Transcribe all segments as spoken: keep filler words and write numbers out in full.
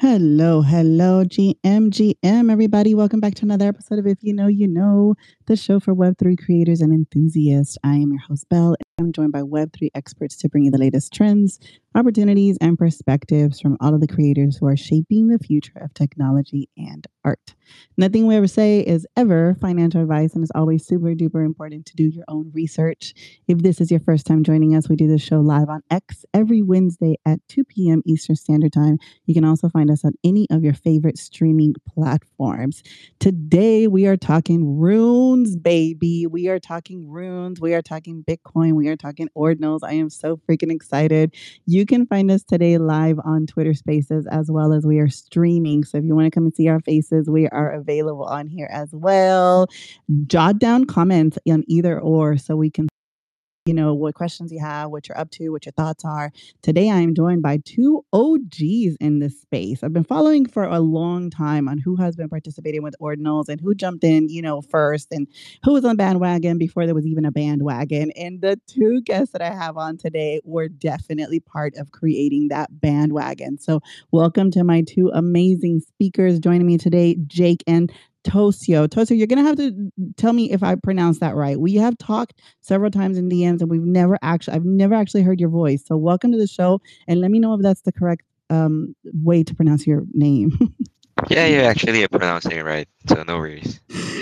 Hello, hello, G M, G M, everybody. Welcome back to another episode of If You Know, You Know, the show for Web three creators and enthusiasts. I am your host, Belle, and I'm joined by Web three experts to bring you the latest trends, opportunities, and perspectives from all of the creators who are shaping the future of technology and art. Nothing we ever say is ever financial advice, and it's always super duper important to do your own research. If this is your first time joining us, we do this show live on X every Wednesday at two p.m. Eastern Standard Time. You can also find us on any of your favorite streaming platforms. Today, we are talking runes, baby. We are talking runes. We are talking Bitcoin. We are talking ordinals. I am so freaking excited. You can find us today live on Twitter Spaces as well as we are streaming. So if you want to come and see our faces, we are available on here as well. Jot down comments on either or so we can you know, what questions you have, what you're up to, what your thoughts are. Today, I am joined by two O Gs in this space. I've been following for a long time on who has been participating with ordinals and who jumped in, you know, first and who was on bandwagon before there was even a bandwagon. And the two guests that I have on today were definitely part of creating that bandwagon. So welcome to my two amazing speakers joining me today, Jake and Tosio. Tosio, you're going to have to tell me if I pronounce that right. We have talked several times in D Ms and we've never actually, I've never actually heard your voice. So welcome to the show and let me know if that's the correct um, way to pronounce your name. Yeah, you're actually pronouncing it right, so no worries.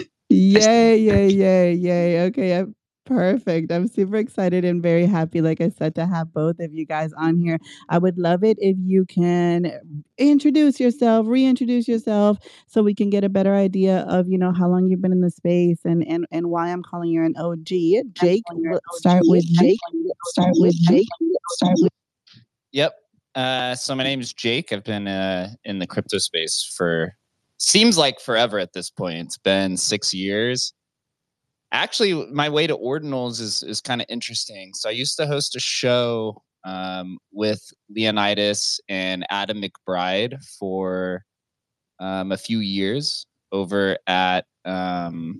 Yay, yay, yay, yay. Okay, I'm perfect. I'm super excited and very happy, like I said, to have both of you guys on here. I would love it if you can introduce yourself, reintroduce yourself, so we can get a better idea of, you know, how long you've been in the space and and, and why I'm calling you an O G. Jake, we'll start with Jake. Start with Jake. Start with Yep. Uh, so my name is Jake. I've been uh, in the crypto space for seems like forever at this point. It's been six years. Actually, my way to ordinals is is kind of interesting. So I used to host a show um, with Leonidas and Adam McBride for um, a few years over at um,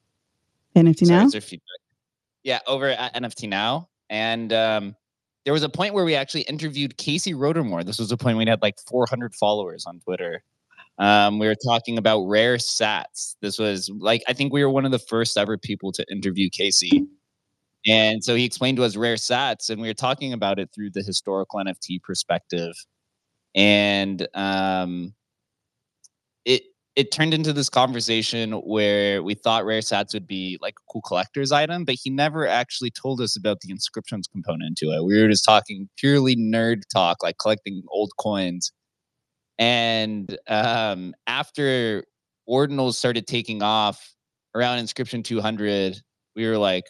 N F T sorry, Now. is there feedback? Yeah, over at N F T Now, and um, there was a point where we actually interviewed Casey Rodermore. This was a point we had like four hundred followers on Twitter. Um, we were talking about rare sats. This was like, I think we were one of the first ever people to interview Casey. And so he explained to us rare sats, and we were talking about it through the historical N F T perspective. And um, it it turned into this conversation where we thought rare sats would be like a cool collector's item, but he never actually told us about the inscriptions component to it. We were just talking purely nerd talk, like collecting old coins. And um, after ordinals started taking off around inscription two hundred, we were like,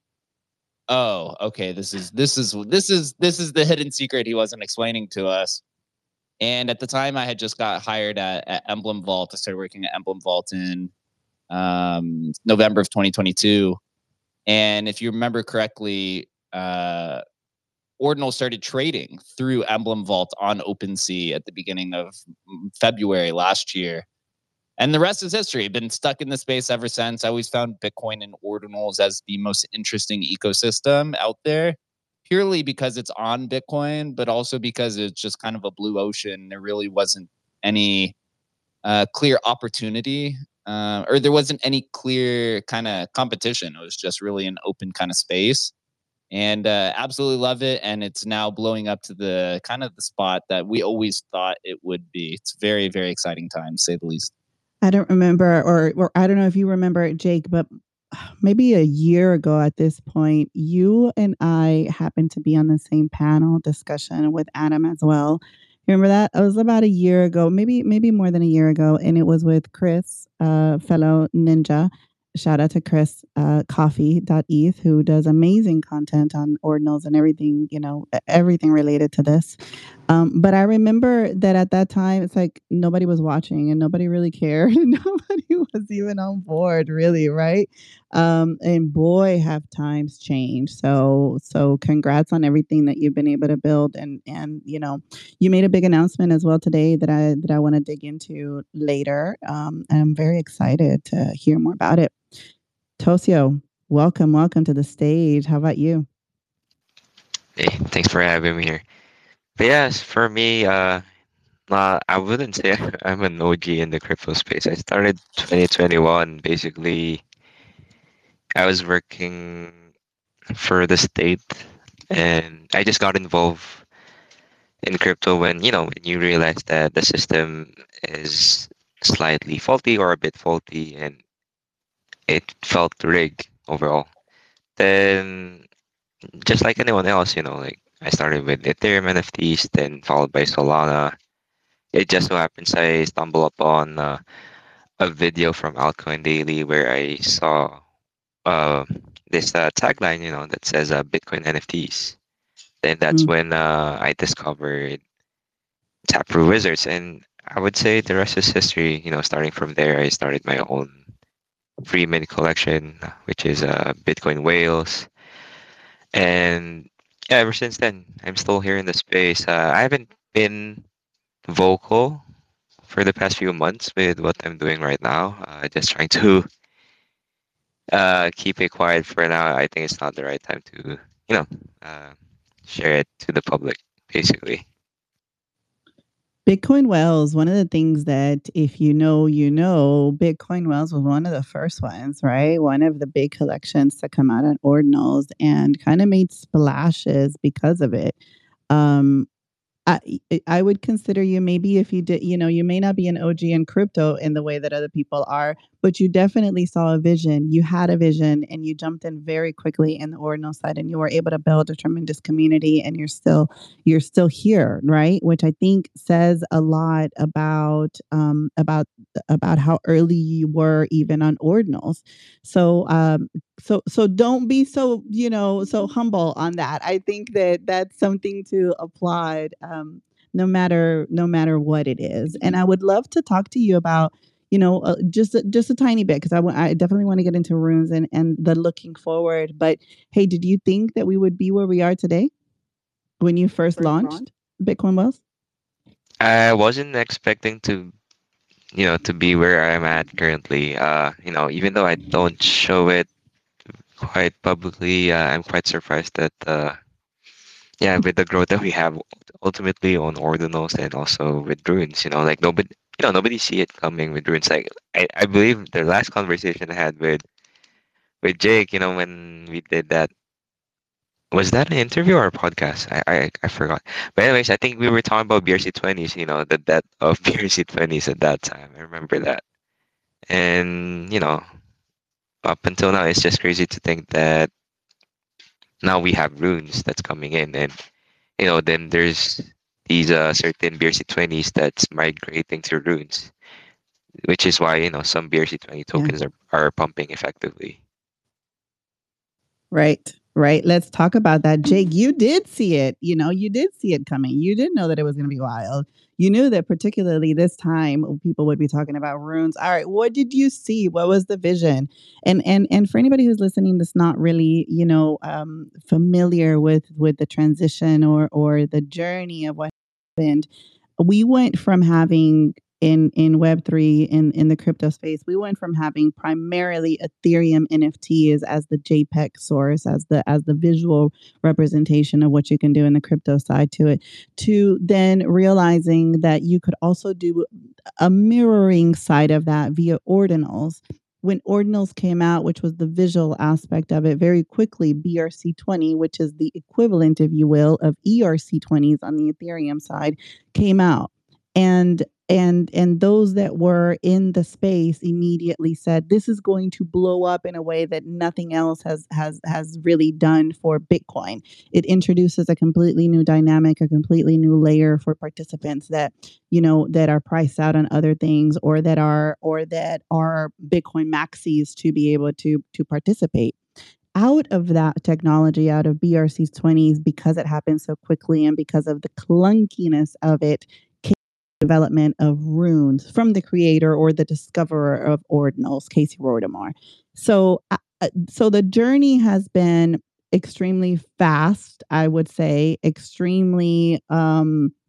oh, okay, this is this is this is this is the hidden secret he wasn't explaining to us. And at the time, I had just got hired at, at Emblem Vault. I started working at Emblem Vault in um, November of twenty twenty-two. And if you remember correctly, uh, Ordinal started trading through Emblem Vault on OpenSea at the beginning of February last year. And the rest is history. Been stuck in the space ever since. I always found Bitcoin and Ordinals as the most interesting ecosystem out there, purely because it's on Bitcoin, but also because it's just kind of a blue ocean. There really wasn't any uh, clear opportunity, uh, or there wasn't any clear kind of competition. It was just really an open kind of space. And uh, absolutely love it. And it's now blowing up to the kind of the spot that we always thought it would be. It's very, very exciting time, to say the least. I don't remember, or, or I don't know if you remember, Jake, but maybe a year ago at this point, you and I happened to be on the same panel discussion with Adam as well. You remember that? It was about a year ago, maybe maybe more than a year ago, and it was with Chris, uh, fellow ninja. Shout out to Chris, uh, coffee dot e t h, who does amazing content on ordinals and everything, you know, e- everything related to this. Um, but I remember that at that time, it's like nobody was watching and nobody really cared. Nobody was even on board, really, right? Um, and boy, have times changed. So, so congrats on everything that you've been able to build. And and you know, you made a big announcement as well today that I that I want to dig into later. Um, and I'm very excited to hear more about it. Tosio, welcome, welcome to the stage. How about you? Hey, thanks for having me here. But yes, for me, uh, Uh, I wouldn't say I'm an O G in the crypto space. I started twenty twenty-one. Basically, I was working for the state, and I just got involved in crypto when you know when you realize that the system is slightly faulty or a bit faulty, and it felt rigged overall. Then, just like anyone else, you know, like I started with Ethereum N F Ts, then followed by Solana. It just so happens I stumbled upon uh, a video from Altcoin Daily where I saw uh, this uh, tagline, you know, that says uh, Bitcoin N F Ts. Then that's Mm. when uh, I discovered Taproot Wizards, and I would say the rest is history. You know, starting from there, I started my own free mint collection, which is uh, Bitcoin Whales, and yeah, ever since then, I'm still here in the space. Uh, I haven't been vocal for the past few months with what I'm doing right now. Uh, just trying to uh, keep it quiet for now. I think it's not the right time to, you know, uh, share it to the public, basically. Bitcoin Wells, one of the things that, if you know, you know, Bitcoin Wells was one of the first ones, right? One of the big collections to come out on Ordinals and kind of made splashes because of it. Um, I I would consider you, maybe if you did, you know, you may not be an O G in crypto in the way that other people are, but you definitely saw a vision. You had a vision and you jumped in very quickly in the ordinal side and you were able to build a tremendous community, and you're still you're still here, right? Which I think says a lot about um about about how early you were even on ordinals. So um so so don't be so, you know, so humble on that. I think that that's something to applaud, um no matter no matter what it is. And I would love to talk to you about, you know, uh, just a- just a tiny bit, because I wa- I definitely want to get into runes and and the looking forward. But hey, did you think that we would be where we are today when you first launched Bitcoin Wells? I wasn't expecting to, you know, to be where I'm at currently. Uh, you know, even though I don't show it quite publicly, uh, I'm quite surprised that, uh, yeah, with the growth that we have ultimately on ordinals and also with runes, you know, like nobody, you know, nobody see it coming with runes. Like I, I believe the last conversation I had with with Jake, you know, when we did that, was that an interview or a podcast? I, I I forgot. But anyways, I think we were talking about B R C twenties, you know, the death of B R C twenties at that time. I remember that. And, you know, up until now, it's just crazy to think that now we have runes that's coming in. And, you know, then there's these uh, certain B R C twenties that's migrating to runes, which is why, you know, some B R C twenty Yeah. tokens are, are pumping effectively. Right. Right. Let's talk about that. Jake, you did see it. You know, you did see it coming. You did know that it was going to be wild. You knew that particularly this time people would be talking about runes. All right, what did you see? What was the vision? And and and for anybody who's listening that's not really, you know, um, familiar with with the transition or or the journey of what happened, we went from having in in web three, in in the crypto space, we went from having primarily Ethereum N F Ts as the JPEG source, as the as the visual representation of what you can do in the crypto side to it, to then realizing that you could also do a mirroring side of that via ordinals. When ordinals came out, which was the visual aspect of it, very quickly B R C twenty, which is the equivalent, if you will, of E R C twenties on the Ethereum side, came out. And and and those that were in the space immediately said, this is going to blow up in a way that nothing else has has has really done for Bitcoin. It introduces a completely new dynamic, a completely new layer for participants that, you know, that are priced out on other things, or that are or that are Bitcoin maxis to be able to to participate. Out of that technology, out of B R C's twenties, because it happened so quickly and because of the clunkiness of it, development of runes from the creator or the discoverer of ordinals, Casey Rodarmor. So, uh, so the journey has been extremely fast, I would say, extremely um,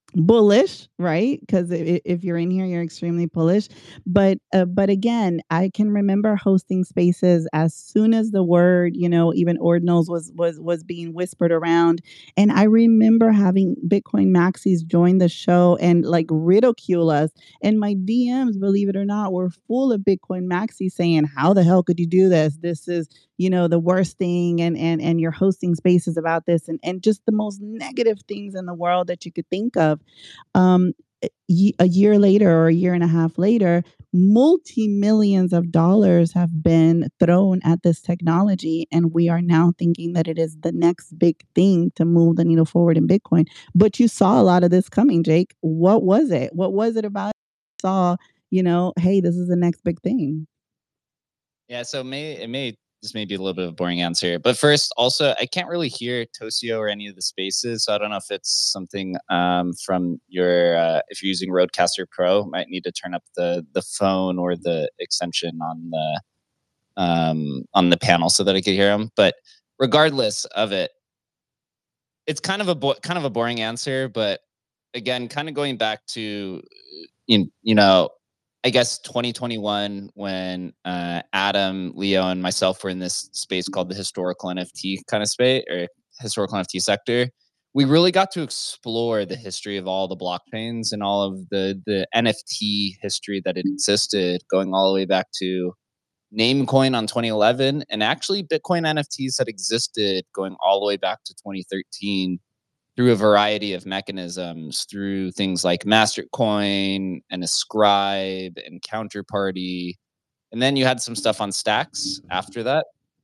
bullish, right? Because if you're in here, you're extremely bullish. But uh, but again, I can remember hosting spaces as soon as the word, you know, even ordinals was was was being whispered around, and I remember having Bitcoin maxis join the show and like ridicule us. And my D Ms, believe it or not, were full of Bitcoin maxis saying, "How the hell could you do this? This is, you know, the worst thing, and and and you're hosting spaces about this," and and just the most negative things in the world that you could think of. um, a year later or a year and a half later, multi millions of dollars have been thrown at this technology, and we are now thinking that it is the next big thing to move the needle forward in Bitcoin. But you saw a lot of this coming, Jake. What was it? What was it about? Saw, you know, hey, this is the next big thing. Yeah, so may it may this may be a little bit of a boring answer, but first, also, I can't really hear Tosio or any of the spaces, so I don't know if it's something um, from your uh, if you're using Rodecaster Pro, might need to turn up the the phone or the extension on the um, on the panel so that I could hear them. But regardless of it, it's kind of a bo- kind of a boring answer, but again, kind of going back to you you know I guess twenty twenty-one when uh, Adam, Leo, and myself were in this space called the historical N F T kind of space or historical N F T sector. We really got to explore the history of all the blockchains and all of the the N F T history that had existed, going all the way back to Namecoin on twenty eleven, and actually Bitcoin N F Ts had existed going all the way back to twenty thirteen through a variety of mechanisms, through things like Mastercoin and Ascribe and Counterparty. And then you had some stuff on Stacks after that.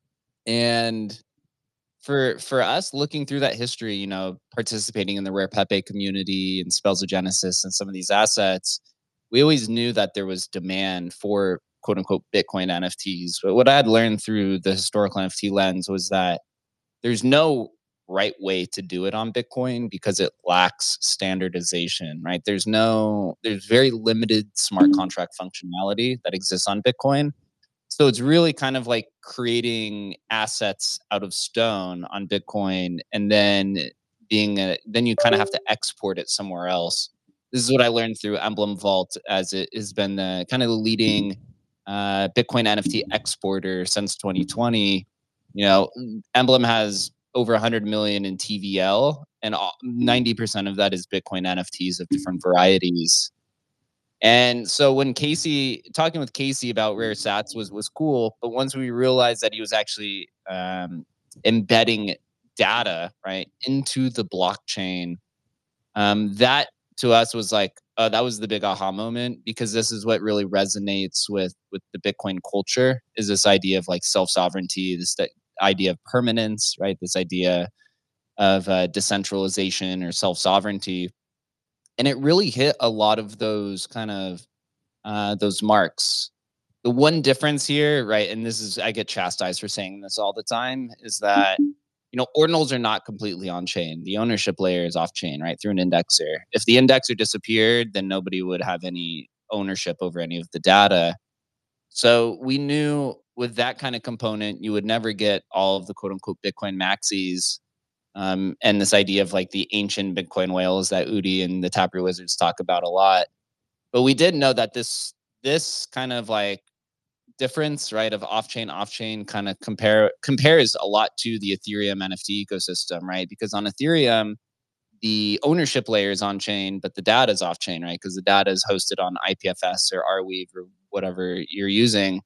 And for for us looking through that history, you know, participating in the Rare Pepe community and Spells of Genesis and some of these assets, we always knew that there was demand for quote unquote Bitcoin N F Ts. But what I had learned through the historical N F T lens was that there's no right way to do it on Bitcoin because it lacks standardization, right? There's no, there's very limited smart contract functionality that exists on Bitcoin. So it's really kind of like creating assets out of stone on Bitcoin and then being a, then you kind of have to export it somewhere else. This is what I learned through Emblem Vault, as it has been the kind of the leading uh, Bitcoin N F T exporter since twenty twenty. You know, Emblem has over one hundred million in T V L, and ninety percent of that is Bitcoin N F Ts of different varieties. And so when Casey, talking with Casey about rare sats was was cool, but once we realized that he was actually um, embedding data right into the blockchain, um, that to us was like uh, that was the big aha moment, because this is what really resonates with with the Bitcoin culture, is this idea of like self sovereignty, this idea of permanence, right? This idea of uh, decentralization or self sovereignty, and it really hit a lot of those kind of uh, those marks. The one difference here, right, and this is, I get chastised for saying this all the time, is that you know ordinals are not completely on chain. The ownership layer is off chain, right, through an indexer. If the indexer disappeared, then nobody would have any ownership over any of the data. So we knew with that kind of component, you would never get all of the quote unquote Bitcoin maxis. Um, and this idea of like the ancient Bitcoin whales that Udi and the Taproot Wizards talk about a lot. But we did know that this this kind of like difference, right, of off-chain, off-chain kind of compare compares a lot to the Ethereum N F T ecosystem, right? Because on Ethereum, the ownership layer is on chain, but the data is off chain, right? Because the data is hosted on I P F S or Arweave or whatever you're using.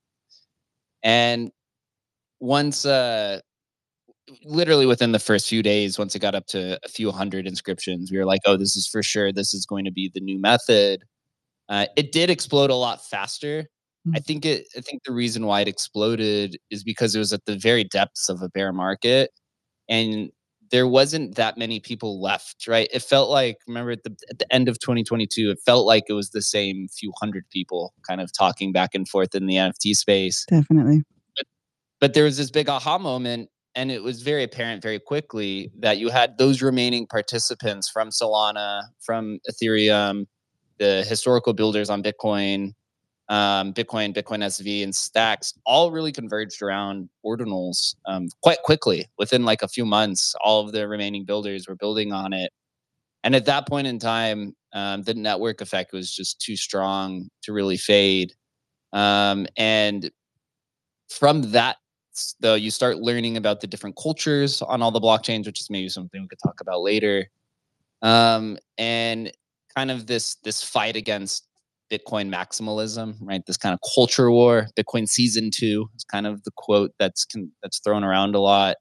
And once, uh, literally within the first few days, once it got up to a few hundred inscriptions, we were like, oh, this is for sure. This is going to be the new method. Uh, it did explode a lot faster. Mm-hmm. I think it. I think the reason why it exploded is because it was at the very depths of a bear market, and there wasn't that many people left. Right? It felt like, remember at the at the end of twenty twenty-two, it felt like it was the same few hundred people kind of talking back and forth in the N F T space. Definitely. But, but there was this big aha moment, and it was very apparent very quickly that you had those remaining participants from Solana, from Ethereum, the historical builders on Bitcoin, um, Bitcoin, Bitcoin S V, and Stacks all really converged around ordinals um, quite quickly. Within like a few months, all of the remaining builders were building on it. And at that point in time, um, the network effect was just too strong to really fade. Um, and from that, though, you start learning about the different cultures on all the blockchains, which is maybe something we could talk about later. Um, and kind of this this fight against Bitcoin maximalism, right? This kind of culture war. Bitcoin season two is kind of the quote that's can, that's thrown around a lot.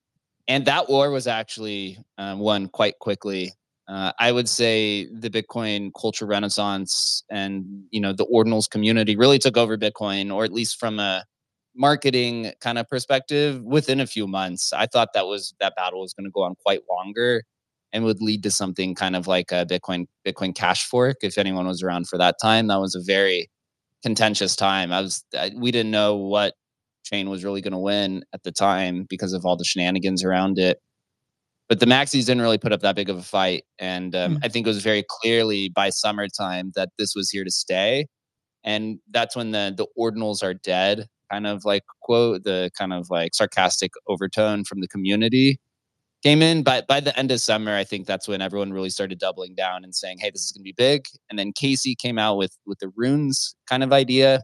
And that war was actually um, won quite quickly. Uh, I would say the Bitcoin culture renaissance and you know the ordinals community really took over Bitcoin, or at least from a marketing kind of perspective, within a few months. I thought that was that battle was going to go on quite longer and would lead to something kind of like a Bitcoin Bitcoin Cash fork. If anyone was around for that time, that was a very contentious time. I was I, we didn't know what chain was really going to win at the time because of all the shenanigans around it. But the maxis didn't really put up that big of a fight, and um, Mm. I think it was very clearly by summertime that this was here to stay, and that's when the the ordinals are dead kind of like quote, the kind of like sarcastic overtone from the community came in. But by the end of summer, I think that's when everyone really started doubling down and saying, hey, this is going to be big. And then Casey came out with with the runes kind of idea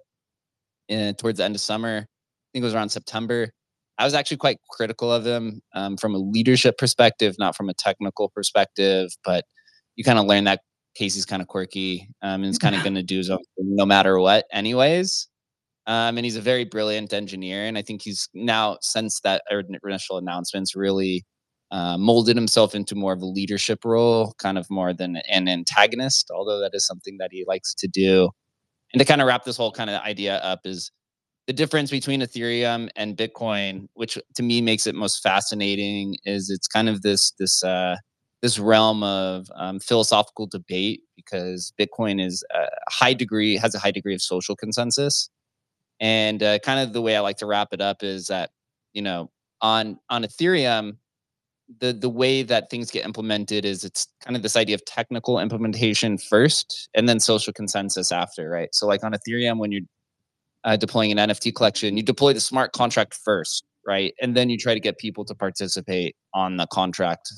uh, towards the end of summer. I think it was around September. I was actually quite critical of him um, from a leadership perspective, not from a technical perspective, but you kind of learn that Casey's kind of quirky um, and is kind of going to do his own thing no matter what anyways. Um, and he's a very brilliant engineer. And I think he's now, since that initial announcements, really uh, molded himself into more of a leadership role, kind of more than an antagonist, although that is something that he likes to do. And to kind of wrap this whole kind of idea up is the difference between Ethereum and Bitcoin, which to me makes it most fascinating, is it's kind of this this uh, this realm of um, philosophical debate, because Bitcoin is a high degree has a high degree of social consensus. And uh, kind of the way I like to wrap it up is that, you know, on on Ethereum, the the way that things get implemented is it's kind of this idea of technical implementation first and then social consensus after, right? So like on Ethereum, when you're uh, deploying an N F T collection, you deploy the smart contract first, right? And then you try to get people to participate on the contract.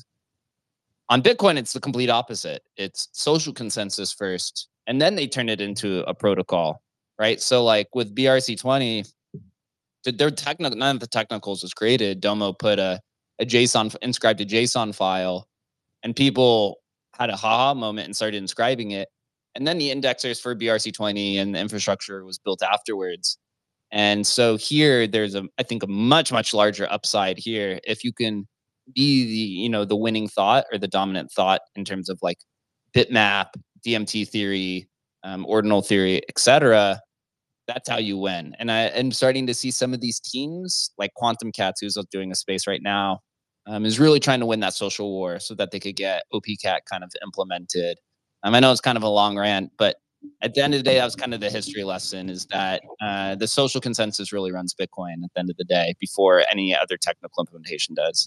On Bitcoin, it's the complete opposite. It's social consensus first, and then they turn it into a protocol. Right. So like with B R C twenty, their technical, none of the technicals was created. Domo put a, a JSON, inscribed a JSON file, and people had a haha moment and started inscribing it. And then the indexers for B R C twenty and the infrastructure was built afterwards. And so here there's a, I think a much, much larger upside here. If you can be the, you know, the winning thought or the dominant thought in terms of like bitmap, D M T theory, um, ordinal theory, et cetera, that's how you win. And I am starting to see some of these teams, like Quantum Cats, who's doing a space right now, um, is really trying to win that social war so that they could get O P Cat kind of implemented. Um, I know it's kind of a long rant, but at the end of the day, that was kind of the history lesson, is that uh, the social consensus really runs Bitcoin at the end of the day before any other technical implementation does.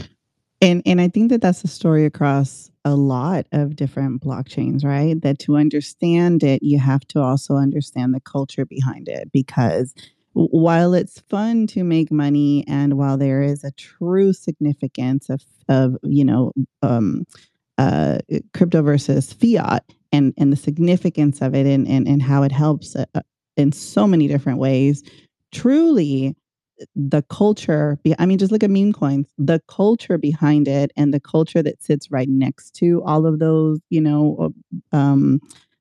And and I think that that's a story across a lot of different blockchains, right? That to understand it, you have to also understand the culture behind it, because while it's fun to make money, and while there is a true significance of of you know um, uh, crypto versus fiat, and and the significance of it, and and, and how it helps uh, in so many different ways, truly the culture, I mean, just look at meme coins, the culture behind it and the culture that sits right next to all of those, you know, um,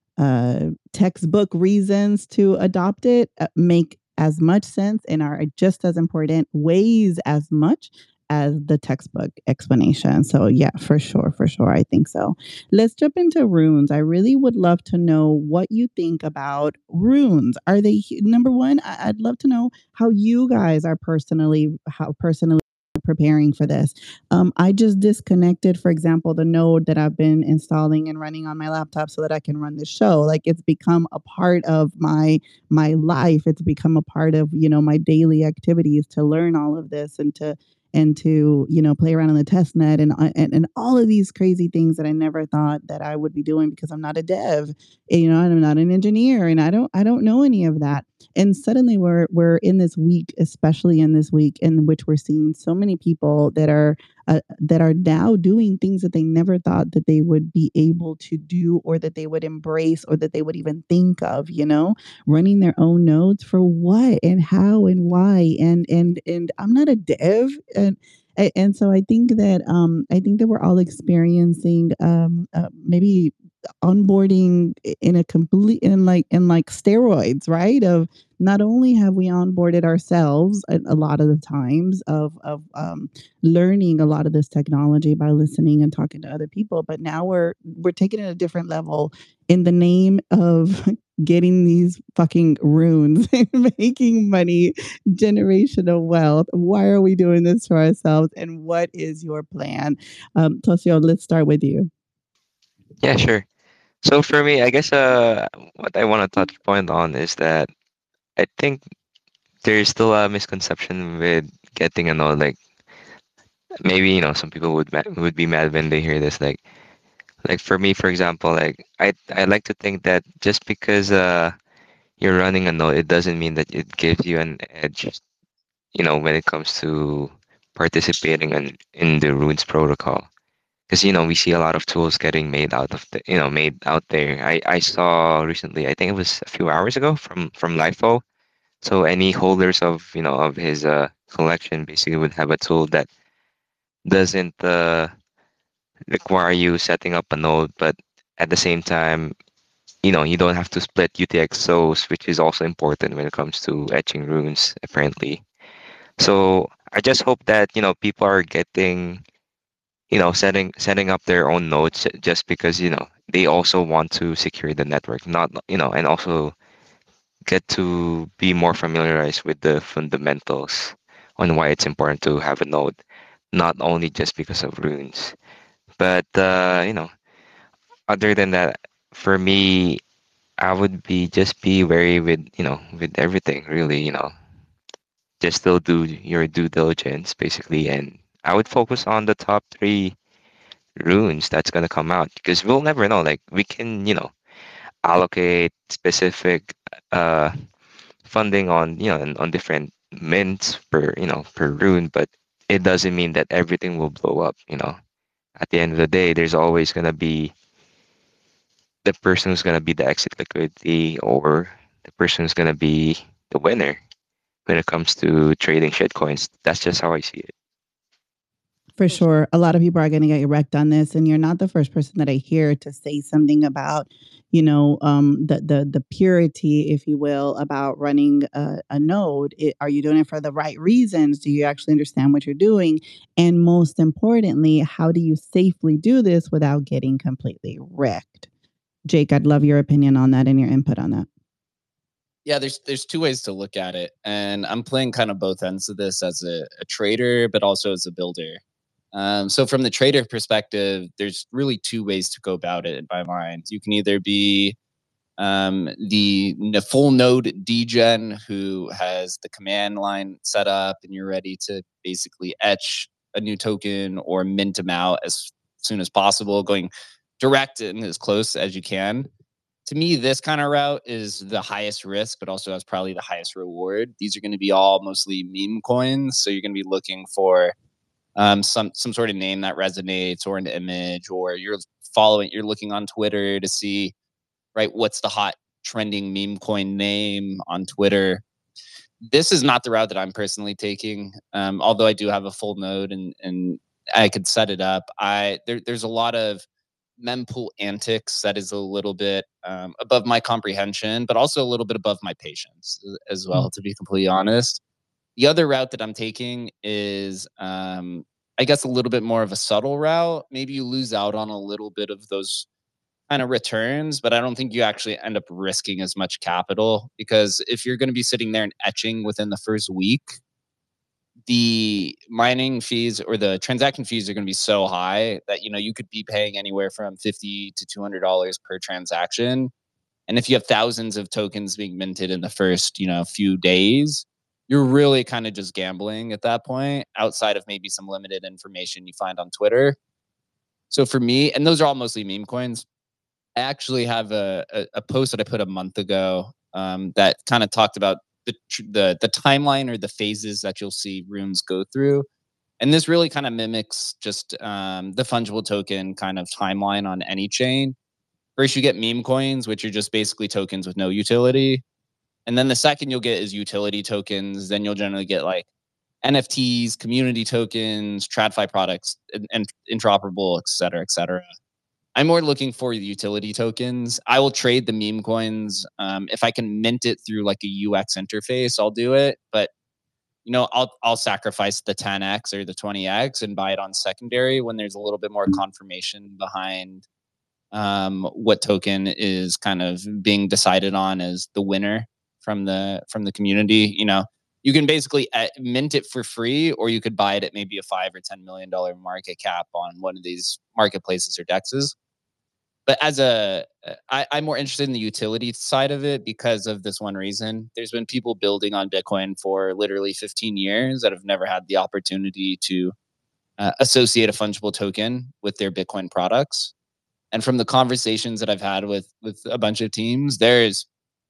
uh, textbook reasons to adopt it uh, make as much sense and are just as important, weighs as much as the textbook explanation. So yeah, for sure, for sure. I think so. Let's jump into runes. I really would love to know what you think about runes. Are they, number one, I'd love to know how you guys are personally, how personally preparing for this. Um, I just disconnected, for example, the node that I've been installing and running on my laptop so that I can run the show. Like, it's become a part of my my life. It's become a part of, you know, my daily activities to learn all of this and to and to, you know, play around on the test net and, and and all of these crazy things that I never thought that I would be doing, because I'm not a dev, you know, and I'm not an engineer, and I don't I don't know any of that. And suddenly we're we're in this week, especially in this week in which we're seeing so many people that are uh, that are now doing things that they never thought that they would be able to do, or that they would embrace, or that they would even think of, you know, running their own nodes for what and how and why. And and and I'm not a dev, and a- and so I think that um I think that we're all experiencing um uh, maybe onboarding in a complete in like in like steroids, right? Of not only have we onboarded ourselves a, a lot of the times of of um, learning a lot of this technology by listening and talking to other people, but now we're we're taking it a different level in the name of getting these fucking runes and making money, generational wealth. Why are we doing this to ourselves? And what is your plan? Um, Tosio, let's start with you. Yeah, sure. So for me, I guess uh, what I want to touch point on is that I think there's still a misconception with getting a node. Like maybe you know some people would ma- would be mad when they hear this. Like like for me, for example, like I I like to think that just because uh you're running a node, it doesn't mean that it gives you an edge. You know, when it comes to participating in in the runes protocol. Because you know we see a lot of tools getting made out of the you know made out there. I I saw recently, I think it was a few hours ago from from LIFO. So any holders of you know of his uh collection basically would have a tool that doesn't uh require you setting up a node, but at the same time, you know you don't have to split U T X Os, which is also important when it comes to etching runes, apparently. So I just hope that you know people are getting you know setting setting up their own nodes just because you know they also want to secure the network, not you know and also get to be more familiarized with the fundamentals on why it's important to have a node, not only just because of runes. But uh you know other than that, for me, I would be just be wary with you know with everything, really. You know just still do your due diligence basically, and I would focus on the top three runes that's gonna come out, because we'll never know. Like we can, you know, allocate specific uh funding on you know on, on different mints per you know per rune, but it doesn't mean that everything will blow up. You know, at the end of the day, there's always gonna be the person who's gonna be the exit liquidity, or the person who's gonna be the winner when it comes to trading shitcoins. That's just how I see it. For sure. A lot of people are going to get wrecked on this. And you're not the first person that I hear to say something about, you know, um, the, the, the purity, if you will, about running a, a node. It, are you doing it for the right reasons? Do you actually understand what you're doing? And most importantly, how do you safely do this without getting completely wrecked? Jake, I'd love your opinion on that and your input on that. Yeah, there's there's two ways to look at it, and I'm playing kind of both ends of this as a, a trader, but also as a builder. Um, so from the trader perspective, there's really two ways to go about it in my mind. You can either be um, the n- full node degen who has the command line set up, and you're ready to basically etch a new token or mint them out as soon as possible, going direct and as close as you can. To me, this kind of route is the highest risk, but also has probably the highest reward. These are going to be all mostly meme coins, so you're going to be looking for um, some some sort of name that resonates, or an image, or you're following, you're looking on Twitter to see, right, what's the hot trending meme coin name on Twitter. This is not the route that I'm personally taking. Um, although I do have a full node and and I could set it up. I there, there's a lot of mempool antics that is a little bit um, above my comprehension, but also a little bit above my patience as well, to be completely honest. The other route that I'm taking is, um, I guess, a little bit more of a subtle route. Maybe you lose out on a little bit of those kind of returns, but I don't think you actually end up risking as much capital, because if you're going to be sitting there and etching within the first week, the mining fees or the transaction fees are going to be so high that, you know, you could be paying anywhere from fifty to two hundred dollars per transaction. And if you have thousands of tokens being minted in the first, you know, few days, you're really kind of just gambling at that point, outside of maybe some limited information you find on Twitter. So for me, and those are all mostly meme coins, I actually have a, a, a post that I put a month ago um, that kind of talked about the, the the timeline or the phases that you'll see runes go through. And this really kind of mimics just um, the fungible token kind of timeline on any chain. First, you get meme coins, which are just basically tokens with no utility. And then the second you'll get is utility tokens. Then you'll generally get like N F Ts, community tokens, TradFi products, and, and interoperable, et cetera, et cetera. I'm more looking for the utility tokens. I will trade the meme coins. Um, if I can mint it through like a U X interface, I'll do it. But you know, I'll I'll sacrifice the ten X or the twenty X and buy it on secondary when there's a little bit more confirmation behind um, what token is kind of being decided on as the winner from the from the community. You know, you can basically mint it for free, or you could buy it at maybe a five or ten million dollar market cap on one of these marketplaces or dexes. But as a, I, I'm more interested in the utility side of it because of this one reason. There's been people building on Bitcoin for literally fifteen years that have never had the opportunity to uh, associate a fungible token with their Bitcoin products. And from the conversations that I've had with with a bunch of teams, there's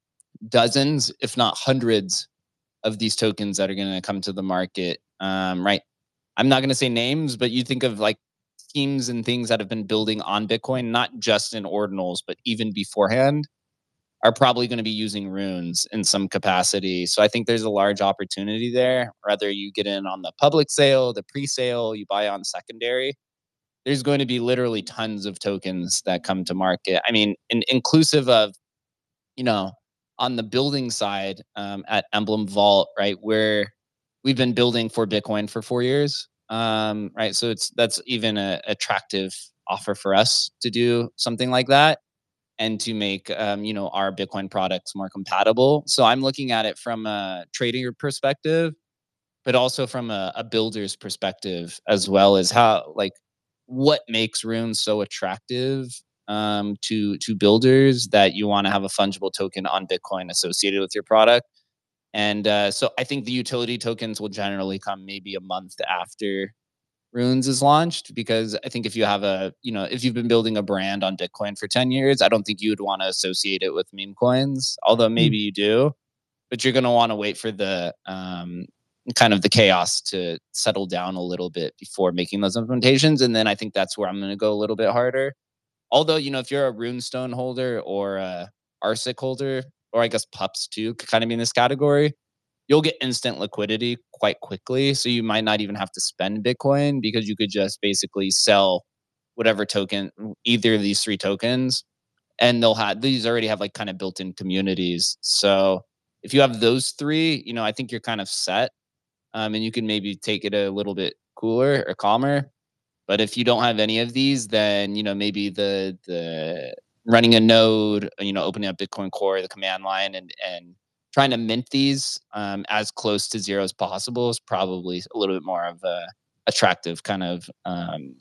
dozens, if not hundreds, of these tokens that are going to come to the market. Um, right? I'm not going to say names, but you think of like teams and things that have been building on Bitcoin, not just in ordinals, but even beforehand, are probably going to be using runes in some capacity. So I think there's a large opportunity there. Whether you get in on the public sale, the pre-sale, you buy on secondary, there's going to be literally tons of tokens that come to market. I mean, in, inclusive of, you know, on the building side um, at Emblem Vault, right, where we've been building for Bitcoin for four years. Um, right. So it's that's even a attractive offer for us to do something like that and to make, um, you know, our Bitcoin products more compatible. So I'm looking at it from a trader perspective, but also from a, a builder's perspective, as well as how, like, what makes runes so attractive um, to, to builders that you want to have a fungible token on Bitcoin associated with your product. And uh, so I think the utility tokens will generally come maybe a month after Runes is launched, because I think if you have a, you know, if you've been building a brand on Bitcoin for ten years, I don't think you would want to associate it with meme coins, although maybe mm. you do, but you're going to want to wait for the um, kind of the chaos to settle down a little bit before making those implementations. And then I think that's where I'm going to go a little bit harder. Although, you know, if you're a Runestone holder or a R S I C holder, or I guess pups too, could kind of be in this category, you'll get instant liquidity quite quickly. So you might not even have to spend Bitcoin, because you could just basically sell whatever token, either of these three tokens, and they'll have, these already have like kind of built-in communities. So if you have those three, you know, I think you're kind of set, um, and you can maybe take it a little bit cooler or calmer. But if you don't have any of these, then, you know, maybe the the running a node, you know, opening up Bitcoin Core, the command line, and and trying to mint these um, as close to zero as possible is probably a little bit more of a attractive kind of um,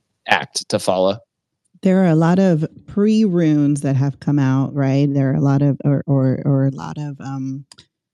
act to follow. There are a lot of pre-runes that have come out, right? There are a lot of, or or, or a lot of um,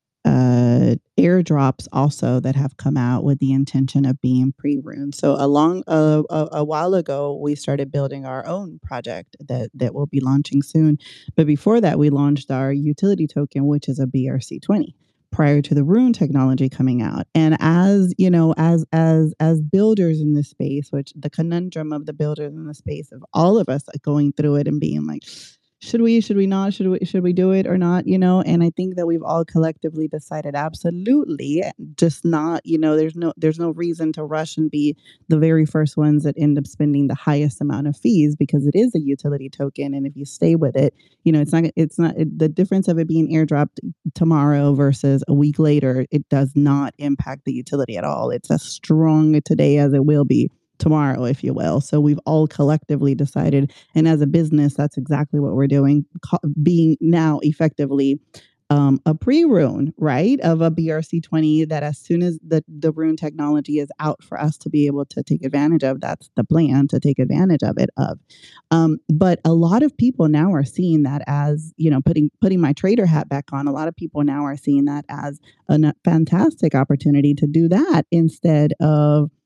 uh, airdrops also that have come out with the intention of being pre-runes. So along uh, a, a while ago, we started building our own project that that will be launching soon. But before that, we launched our utility token, which is a B R C twenty, prior to the rune technology coming out. And as you know, as as as builders in this space, which the conundrum of the builders in the space of all of us going through it and being like, should we, should we not, should we, should we do it or not, you know? And I think that we've all collectively decided absolutely, just not, you know, there's no, there's no reason to rush and be the very first ones that end up spending the highest amount of fees, because it is a utility token. And if you stay with it, you know, it's not, it's not it, the difference of it being airdropped tomorrow versus a week later. It does not impact the utility at all. It's as strong today as it will be tomorrow, if you will. So we've all collectively decided, and as a business, that's exactly what we're doing, being now effectively um, a pre-rune, right, of a B R C twenty, that as soon as the, the rune technology is out for us to be able to take advantage of, that's the plan, to take advantage of it of. Um, but a lot of people now are seeing that as, you know, putting putting my trader hat back on, a lot of people now are seeing that as a fantastic opportunity to do that instead of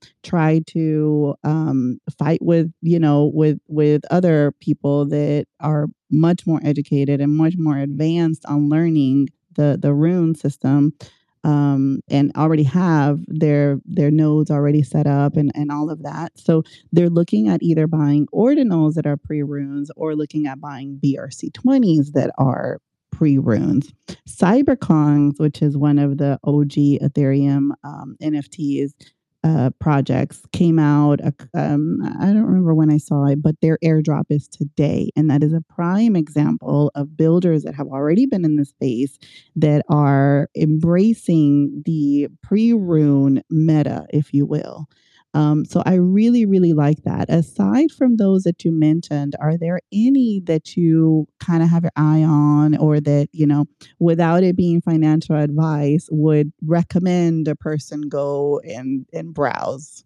try to um, fight with, you know, with with other people that are much more educated and much more advanced on learning the the rune system, um, and already have their their nodes already set up and, and all of that. So they're looking at either buying ordinals that are pre-runes or looking at buying B R C twenties that are pre-runes. Cyberkongs, which is one of the O G Ethereum um, N F Ts, uh, projects, came out. Uh, um, I don't remember when I saw it, but their airdrop is today. And that is a prime example of builders that have already been in the space that are embracing the pre-rune meta, if you will. Um, so I really, really like that. Aside from those that you mentioned, are there any that you kind of have your eye on, or that, you know, without it being financial advice, would recommend a person go and, and browse?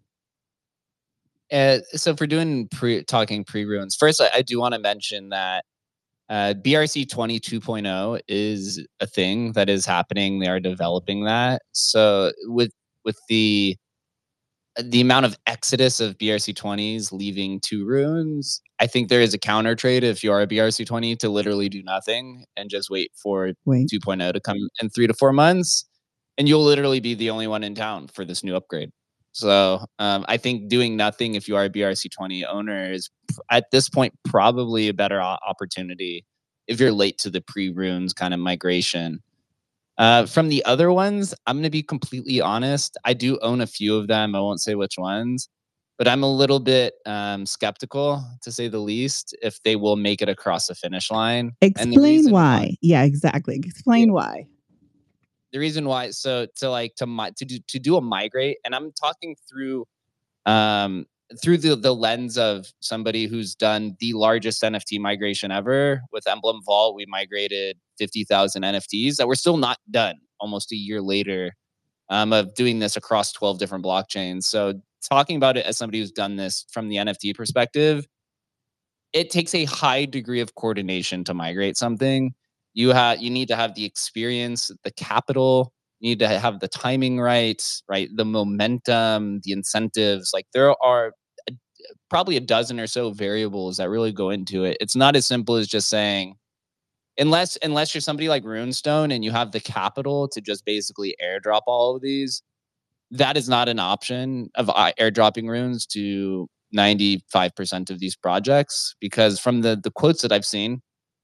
Uh, so if we're doing pre talking pre-runes, first I, I do want to mention that uh, B R C twenty two point oh is a thing that is happening. They are developing that. So with with the the amount of exodus of B R C twenties leaving two runes, I think there is a counter trade if you are a B R C twenty to literally do nothing and just wait for Wait. two point oh to come in three to four months, and you'll literally be the only one in town for this new upgrade. So um, I think doing nothing if you are a B R C twenty owner is at this point probably a better opportunity if you're late to the pre-runes kind of migration. Uh, from the other ones, I'm going to be completely honest. I do own a few of them. I won't say which ones, but I'm a little bit um, skeptical, to say the least, if they will make it across the finish line. Explain why. why. Yeah, exactly. Explain yeah. why. The reason why, so to like to to do to do a migrate, and I'm talking through um through the the lens of somebody who's done the largest N F T migration ever. With Emblem Vault, we migrated fifty thousand N F Ts that we're still not done almost a year later, um, of doing this across twelve different blockchains. So talking about it as somebody who's done this from the N F T perspective, it takes a high degree of coordination to migrate something. You have you need to have the experience, the capital, you need to have the timing right, right? The momentum, the incentives. Like there are a, probably a dozen or so variables that really go into it. It's not as simple as just saying, unless unless you're somebody like Runestone and you have the capital to just basically airdrop all of these, that is not an option of airdropping runes to ninety-five percent of these projects, because from the the quotes that I've seen,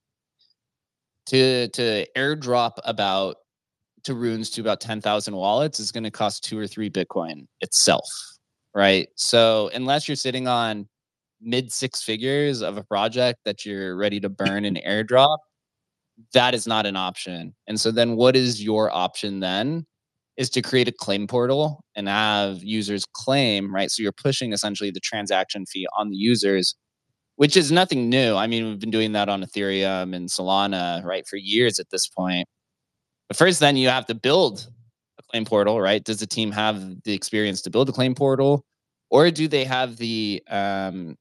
to to airdrop about to runes to about ten thousand wallets is going to cost two or three Bitcoin itself, right? So unless you're sitting on mid six figures of a project that you're ready to burn an airdrop, that is not an option. And so then what is your option then? Is to create a claim portal and have users claim, right? So you're pushing essentially the transaction fee on the users, which is nothing new. I mean, we've been doing that on Ethereum and Solana, right, for years at this point. But first, then you have to build a claim portal, right? Does the team have the experience to build a claim portal, or do they have the, um,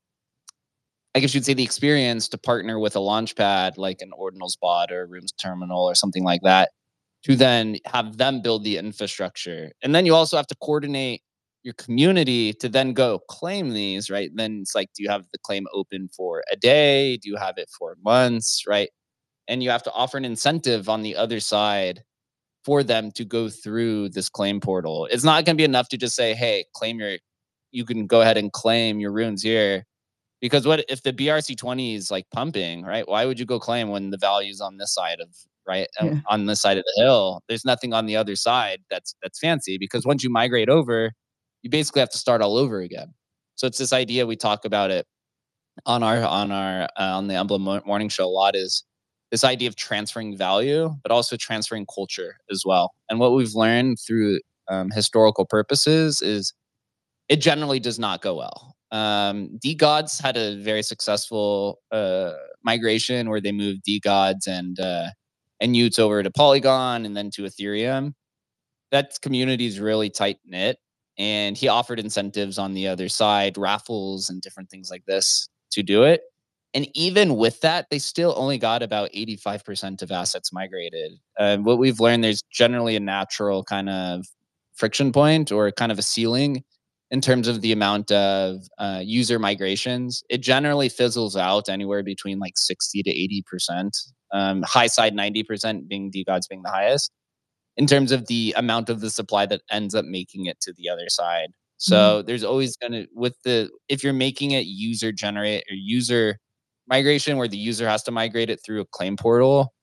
I guess you'd say, the experience to partner with a launchpad like an Ordinals bot or a Rooms terminal or something like that, to then have them build the infrastructure? And then you also have to coordinate your community to then go claim these, right? Then it's like, do you have the claim open for a day? Do you have it for months, right? And you have to offer an incentive on the other side for them to go through this claim portal. It's not going to be enough to just say, hey, claim your, you can go ahead and claim your runes here. Because what if the B R C twenty is like pumping, right? Why would you go claim when the value's on this side of, right? Yeah. On this side of the hill, there's nothing on the other side that's that's fancy, because once you migrate over, you basically have to start all over again. So it's this idea, we talk about it on our on our uh, on the Emblem Morning Show a lot, is this idea of transferring value, but also transferring culture as well. And what we've learned through um, historical purposes is it generally does not go well. Um, DeGods had a very successful uh, migration where they moved DeGods and uh, and y o O Ts over to Polygon and then to Ethereum. That community is really tight knit, and he offered incentives on the other side, raffles and different things like this to do it. And even with that, they still only got about eighty-five percent of assets migrated. Uh, what we've learned, there's generally a natural kind of friction point or kind of a ceiling in terms of the amount of uh, user migrations. It generally fizzles out anywhere between like sixty to eighty percent. Um, high side ninety percent being DeGods being the highest in terms of the amount of the supply that ends up making it to the other side. So mm-hmm. there's always going to, with the, if you're making it user generate or user migration where the user has to migrate it through a claim portal,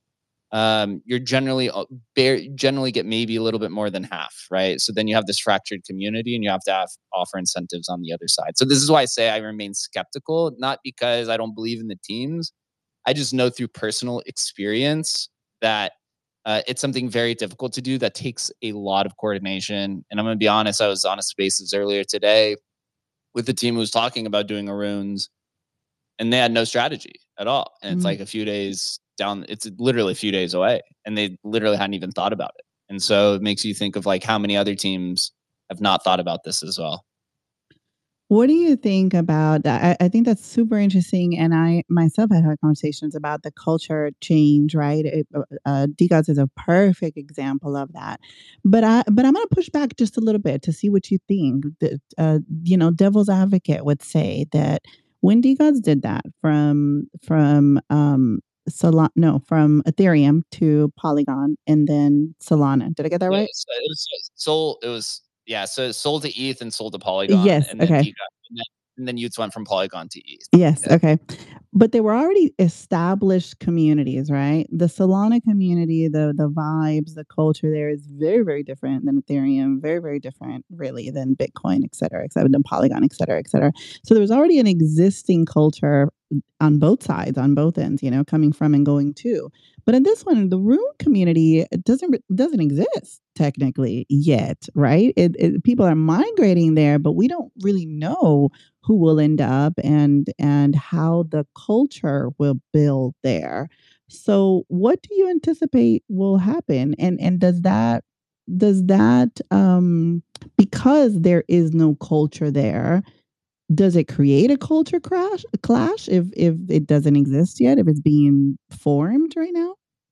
um, you're generally bare, generally get maybe a little bit more than half, right? So then you have this fractured community and you have to have offer incentives on the other side. So this is why I say I remain skeptical, not because I don't believe in the teams. I just know through personal experience that uh, it's something very difficult to do that takes a lot of coordination. And I'm going to be honest, I was on a Spaces earlier today with the team who was talking about doing Arunes, and they had no strategy at all. And it's mm. like a few days down, it's literally a few days away, and they literally hadn't even thought about it. And so it makes you think of like how many other teams have not thought about this as well. What do you think about that? I, I think that's super interesting. And I myself have had conversations about the culture change, right? It, uh, DeGods is a perfect example of that. But I, but I'm going to push back just a little bit to see what you think. The, uh, you know, devil's advocate would say that when DeGods did that from, from, um, Solana, no, from Ethereum to Polygon and then Solana. Did I get that yeah, right? It was, it was sold. It was yeah. So it sold to E T H and sold to Polygon. Yes. And then okay. DeGods, and then, and then U T S went from Polygon to E T H. Yes. Yeah. Okay. But they were already established communities, right? The Solana community, the the vibes, the culture there is very, very different than Ethereum, very, very different, really, than Bitcoin, et cetera, et cetera, than Polygon, et cetera, et cetera. So there was already an existing culture on both sides, on both ends, you know, coming from and going to. But in this one, the Rune community doesn't doesn't exist technically yet, right? It, it, people are migrating there, but we don't really know who will end up and and how the culture will build there. So, what do you anticipate will happen? And and does that does that um, because there is no culture there? Does it create a culture crash, a clash if if it doesn't exist yet, if it's being formed right now?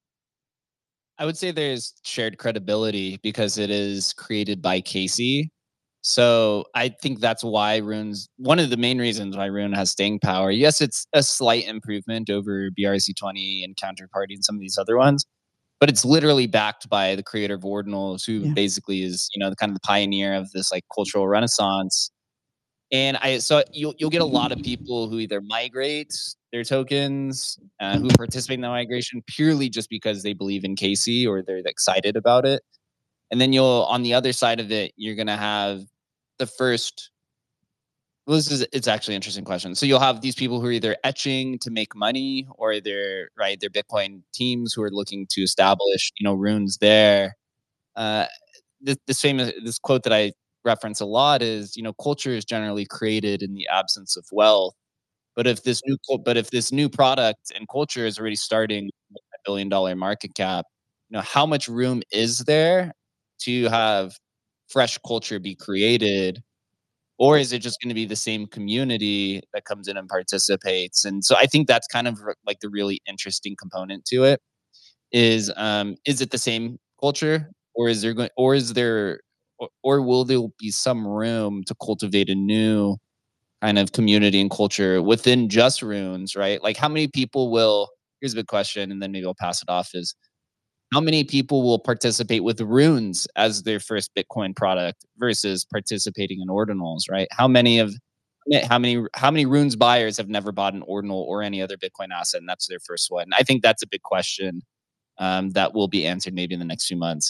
I would say there's shared credibility because it is created by Casey. So I think that's why Rune's one of the main reasons why Rune has staying power. Yes, it's a slight improvement over B R C twenty and Counterparty and some of these other ones, but it's literally backed by the creator of Ordinals, who yeah. basically is, you know, the kind of the pioneer of this like cultural renaissance. And I so you'll you'll get a lot of people who either migrate their tokens, uh, who participate in the migration purely just because they believe in Casey or they're excited about it. And then you'll, on the other side of it, you're gonna have the first. Well, this is it's actually an interesting question. So you'll have these people who are either etching to make money, or they're right, they're Bitcoin teams who are looking to establish, you know, runes there. Uh, this, this famous this quote that I reference a lot is, you know, culture is generally created in the absence of wealth. But if this new but if this new product and culture is already starting with a billion dollar market cap, you know, how much room is there to have fresh culture be created? Or is it just going to be the same community that comes in and participates? And so I think that's kind of like the really interesting component to it is, um, is it the same culture, or is there going, or is there, or, or will there be some room to cultivate a new kind of community and culture within just Runes, right? Like how many people will, here's a big question, and then maybe I'll pass it off, is how many people will participate with Runes as their first Bitcoin product versus participating in Ordinals, right? How many of how many how many Runes buyers have never bought an Ordinal or any other Bitcoin asset, and that's their first one? I think that's a big question um, that will be answered maybe in the next few months.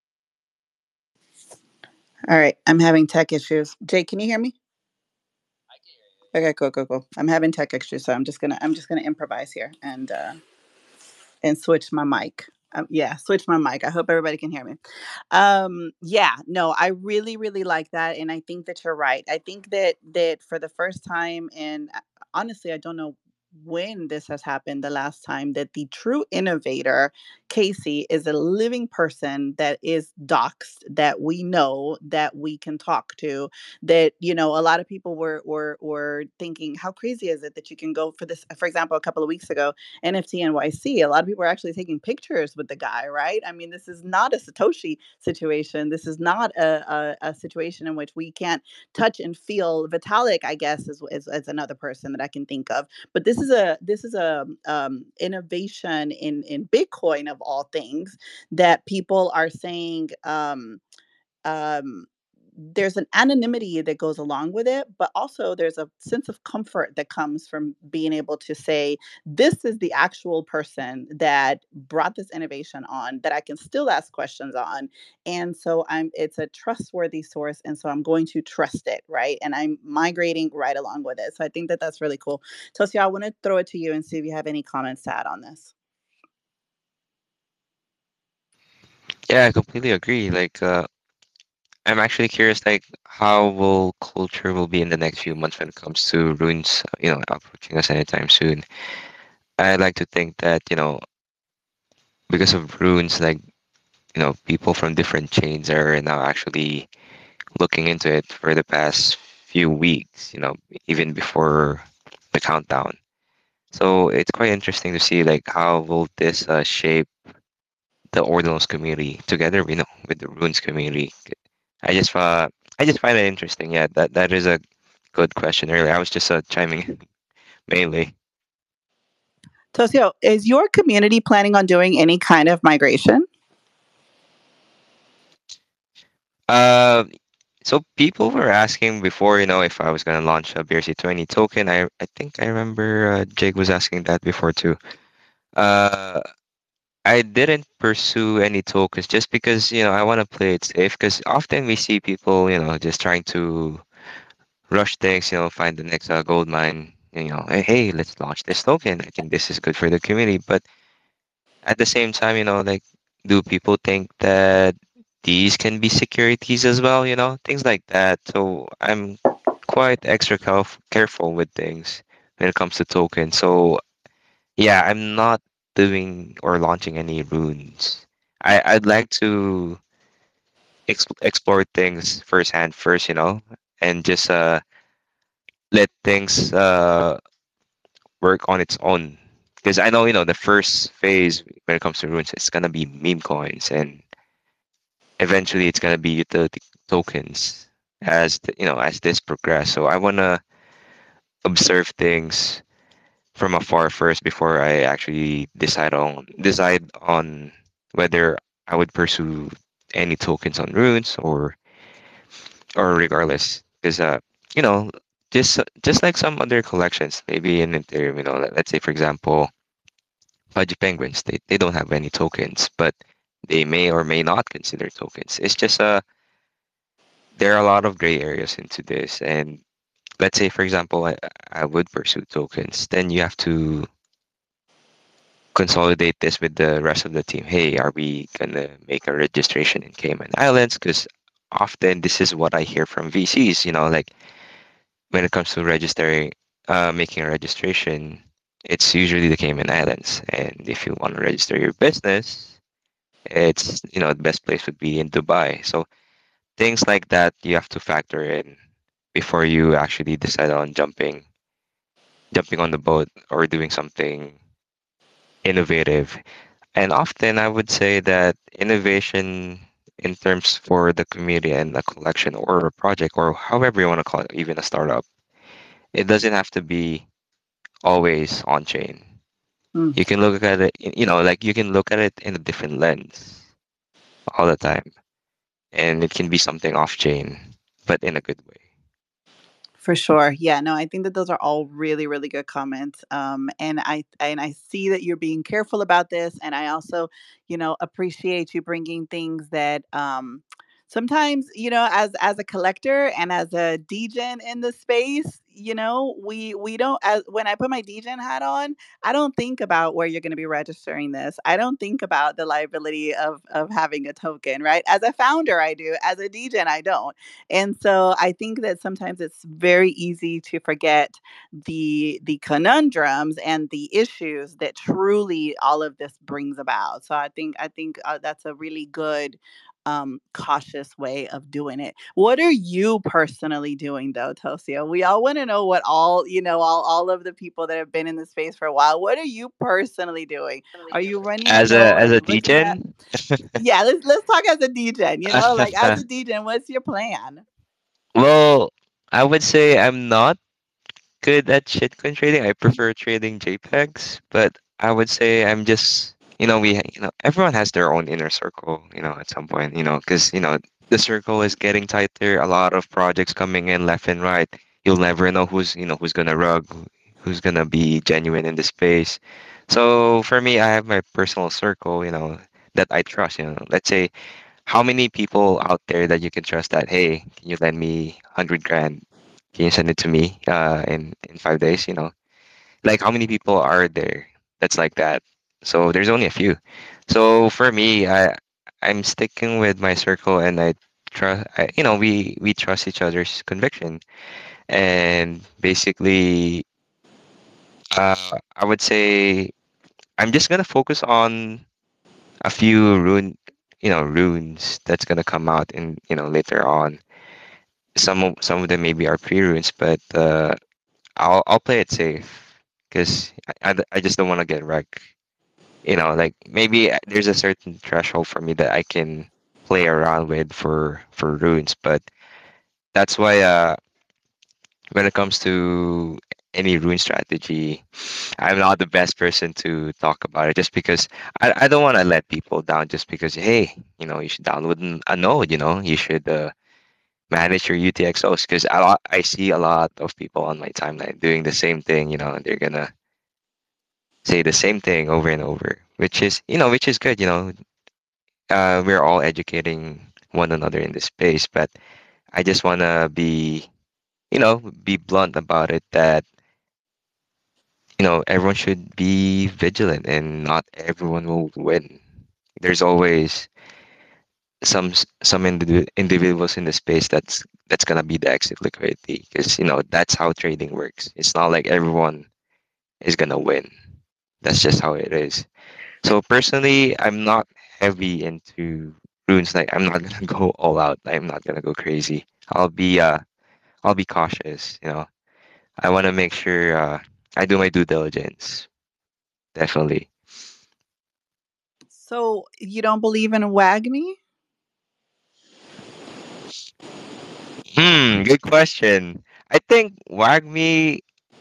All right, I'm having tech issues. Jake, can you hear me? I can hear you. Okay, cool, cool, cool. I'm having tech issues, so I'm just gonna I'm just gonna improvise here and uh, and switch my mic. Um, yeah, switch my mic. I hope everybody can hear me. Um, yeah, no, I really, really like that, and I think that you're right. I think that that for the first time, and honestly, I don't know when this has happened the last time, that the true innovator, Casey, is a living person that is doxxed, that we know, that we can talk to, that, you know, a lot of people were were were thinking, how crazy is it that you can go for this? For example, a couple of weeks ago, N F T N Y C, a lot of people are actually taking pictures with the guy, right? I mean, this is not a Satoshi situation. This is not a, a, a situation in which we can't touch and feel. Vitalik, I guess, is, is, is another person that I can think of. But this is a this is a um, innovation in in Bitcoin of all things, that people are saying. Um, um, there's an anonymity that goes along with it, but also there's a sense of comfort that comes from being able to say, this is the actual person that brought this innovation on, that I can still ask questions on. And so I'm it's a trustworthy source. And so I'm going to trust it, right? And I'm migrating right along with it. So I think that that's really cool. Tosia, I want to throw it to you and see if you have any comments to add on this. Yeah, I completely agree. Like, uh, I'm actually curious, like, how will culture will be in the next few months when it comes to runes, uh, you know, approaching us anytime soon. I like to think that, you know, because of runes, like, you know, people from different chains are now actually looking into it for the past few weeks, you know, even before the countdown. So it's quite interesting to see, like, how will this uh, shape the Ordinals community together, you know, with the runes community. I just uh, I just find it interesting. Yeah, that that is a good question. Earlier, I was just uh, chiming in mainly. Tosio, is your community planning on doing any kind of migration? Uh, so people were asking before, you know, if I was gonna launch a B R C twenty token. I I think I remember uh, Jake was asking that before too. Uh, I didn't pursue any tokens just because, you know, I want to play it safe. Because often we see people, you know, just trying to rush things, you know, find the next uh, gold mine. You know, hey, hey, let's launch this token. I think this is good for the community. But at the same time, you know, like, do people think that these can be securities as well? You know, things like that. So I'm quite extra caref- careful with things when it comes to tokens. So yeah, I'm not doing or launching any runes. I I'd like to ex- explore things firsthand first, you know, and just uh let things uh work on its own. Because I know, you know, the first phase when it comes to runes, it's gonna be meme coins, and eventually it's gonna be utility tokens as the, you know, as this progress. So I wanna observe things from afar first before I actually decide on decide on whether I would pursue any tokens on runes or or regardless. Because uh, you know, just just like some other collections, maybe in Ethereum, you know, let- let's say for example Pudgy Penguins, they, they don't have any tokens, but they may or may not consider tokens. It's just uh, there are a lot of gray areas into this. And let's say, for example, I, I would pursue tokens, then you have to consolidate this with the rest of the team. Hey, are we going to make a registration in Cayman Islands? Because often this is what I hear from V Cs, you know, like when it comes to registering, uh, making a registration, it's usually the Cayman Islands. And if you want to register your business, it's, you know, the best place would be in Dubai. So things like that you have to factor in before you actually decide on jumping jumping on the boat or doing something innovative. And often I would say that innovation in terms for the community and a collection or a project or however you want to call it, even a startup, it doesn't have to be always on chain. Mm. You can look at it, you know, like you can look at it in a different lens all the time. And it can be something off chain, but in a good way. For sure. Yeah, no, I think that those are all really, really good comments. Um, and I and I see that you're being careful about this, and I also, you know, appreciate you bringing things that um, sometimes, you know, as as a collector and as a degen in the space, you know, we we don't, as when I put my degen hat on, I don't think about where you're going to be registering this. I don't think about the liability of of having a token, right? As a founder, I do. As a degen, I don't. And so I think that sometimes it's very easy to forget the the conundrums and the issues that truly all of this brings about. So I think I think uh, that's a really good um cautious way of doing it. What are you personally doing though, Tosia? We all want to know what all, you know, all all of the people that have been in the space for a while, what are you personally doing? Are you running, you As a know, are as a you looking at, degen, yeah, let's let's talk as a degen, you know, like as a degen, what's your plan? well, I would say I'm not good at shitcoin trading. I prefer trading JPEGs, but I would say I'm just, you know, we, you know, everyone has their own inner circle, you know, at some point, you know, because, you know, the circle is getting tighter, a lot of projects coming in left and right. You'll never know who's, you know, who's gonna rug, who's gonna be genuine in the space. So for me, I have my personal circle, you know, that I trust, you know. Let's say how many people out there that you can trust that, hey, can you lend me one hundred grand? Can you send it to me uh, in, in five days? You know, like how many people are there that's like that? So there's only a few. So for me, I I'm sticking with my circle and I trust, I, you know, we, we trust each other's conviction. And basically, uh, I would say I'm just going to focus on a few rune, you know, runes that's going to come out in, you know, later on. Some of some of them maybe are pre-runes, but uh, I'll I'll play it safe because I, I, d- I just don't want to get wrecked. You know, like maybe uh, there's a certain threshold for me that I can play around with for for runes, but that's why uh when it comes to any rune strategy, I'm not the best person to talk about it just because I, I don't want to let people down just because hey, you know, you should download an- a node, you know, you should uh, manage your U T X Os because a lot I see a lot of people on my timeline doing the same thing, you know, they're gonna say the same thing over and over, which is, you know, which is good, you know. Uh, we're all educating one another in this space, but I just want to be, you know, be blunt about it that, you know, everyone should be vigilant and not everyone will win. There's always some s- some individ- individuals in the space that's that's gonna be the exit liquidity because you know that's how trading works. It's not like everyone is gonna win. That's just how it is. So personally, I'm not heavy into runes. Like I'm not gonna go all out. I'm not gonna go crazy. I'll be uh I'll be cautious. You know, I want to make sure uh, I do my due diligence. Definitely. So you don't believe in WAGMI? Hmm. Good question. I think Wagme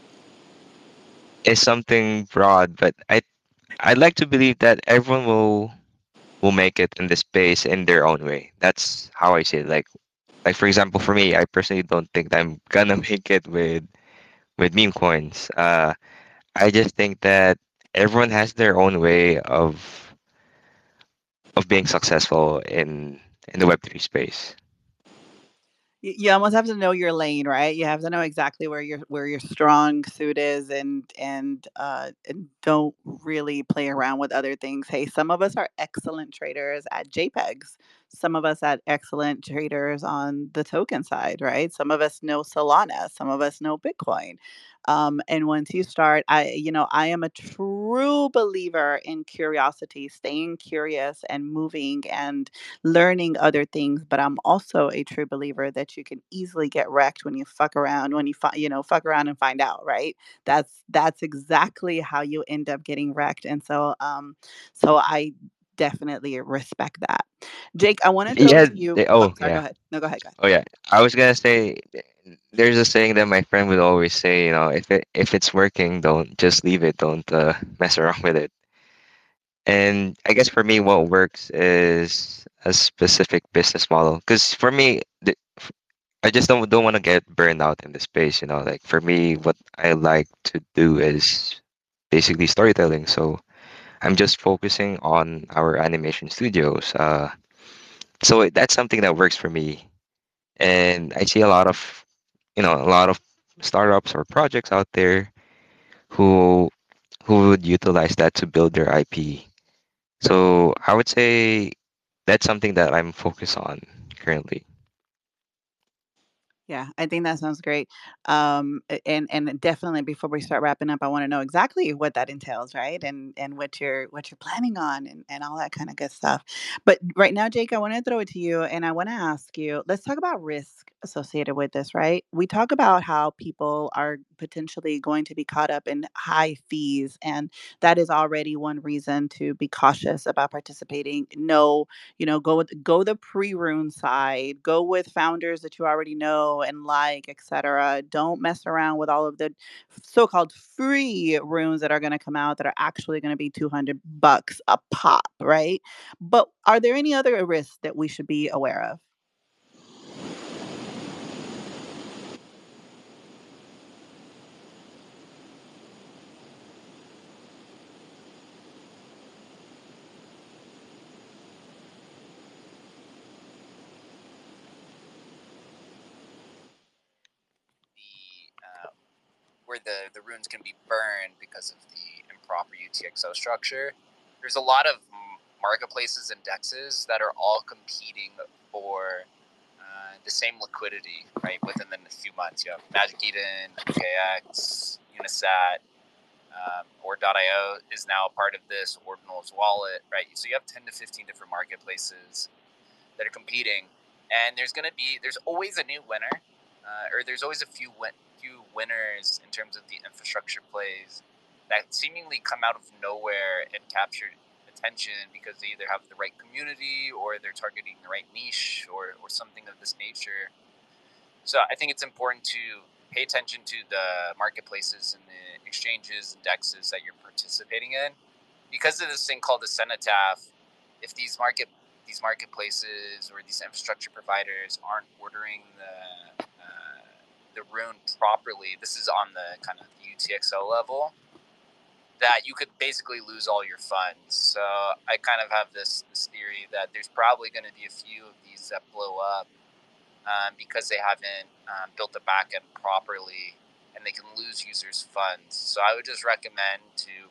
is something broad, but I I'd like to believe that everyone will will make it in this space in their own way. That's how I see it. Like like for example, for me, I personally don't think that I'm gonna make it with with meme coins. Uh, I just think that everyone has their own way of of being successful in in the Web three space. Y- you almost have to know your lane, right? You have to know exactly where your where your strong suit is, and and uh and don't really play around with other things. Hey, some of us are excellent traders at JPEGs. Some of us are excellent traders on the token side, right? Some of us know Solana, some of us know Bitcoin. Um, and once you start, I, you know, I am a true believer in curiosity, staying curious and moving and learning other things. But I'm also a true believer that you can easily get wrecked when you fuck around, when you fi- you know, fuck around and find out, right? That's that's exactly how you end up getting wrecked. And so um so I definitely respect that. Jake, I want to throw it Yeah. to you. They, Oh, oh sorry, go yeah. ahead. No, go ahead, go ahead. Oh yeah. I was gonna say there's a saying that my friend would always say. You know, if it if it's working, don't just leave it. Don't uh, mess around with it. And I guess for me, what works is a specific business model. Because for me, the, I just don't don't want to get burned out in the space. You know, like for me, what I like to do is basically storytelling. So I'm just focusing on our animation studios. Uh, So that's something that works for me. And I see a lot of, you know, a lot of startups or projects out there who who would utilize that to build their I P. So I would say that's something that I'm focused on currently. Yeah, I think that sounds great. Um, a- and and definitely before we start wrapping up, I want to know exactly what that entails, right? And and what you're what you're planning on and, and all that kind of good stuff. But right now, Jake, I want to throw it to you and I want to ask you, let's talk about risk associated with this, right? We talk about how people are potentially going to be caught up in high fees, and that is already one reason to be cautious about participating. No, you know, go with go the pre-rune side, go with founders that you already know and like, etc. Don't mess around with all of the so-called free runes that are going to come out that are actually going to be two hundred bucks a pop, right? But are there any other risks that we should be aware of? The uh, where the the runes can be burned because of the improper U T X O structure. There's a lot of marketplaces and dexes that are all competing for uh, the same liquidity, right? Within a few months, you have Magic Eden, O K X, Unisat, um, or .io is now a part of this. Ordinal's wallet, right? So you have ten to fifteen different marketplaces that are competing, and there's gonna be there's always a new winner, uh, or there's always a few win- few winners in terms of the infrastructure plays that seemingly come out of nowhere and capture attention because they either have the right community or they're targeting the right niche or or something of this nature. So I think it's important to pay attention to the marketplaces and the exchanges and dexes that you're participating in. Because of this thing called the cenotaph, if these market these marketplaces or these infrastructure providers aren't ordering the uh, the rune properly, this is on the kind of U T X O level, that you could basically lose all your funds. So I kind of have this this theory that there's probably going to be a few of these that blow up um, because they haven't um, built the backend properly, and they can lose users' funds. So I would just recommend to,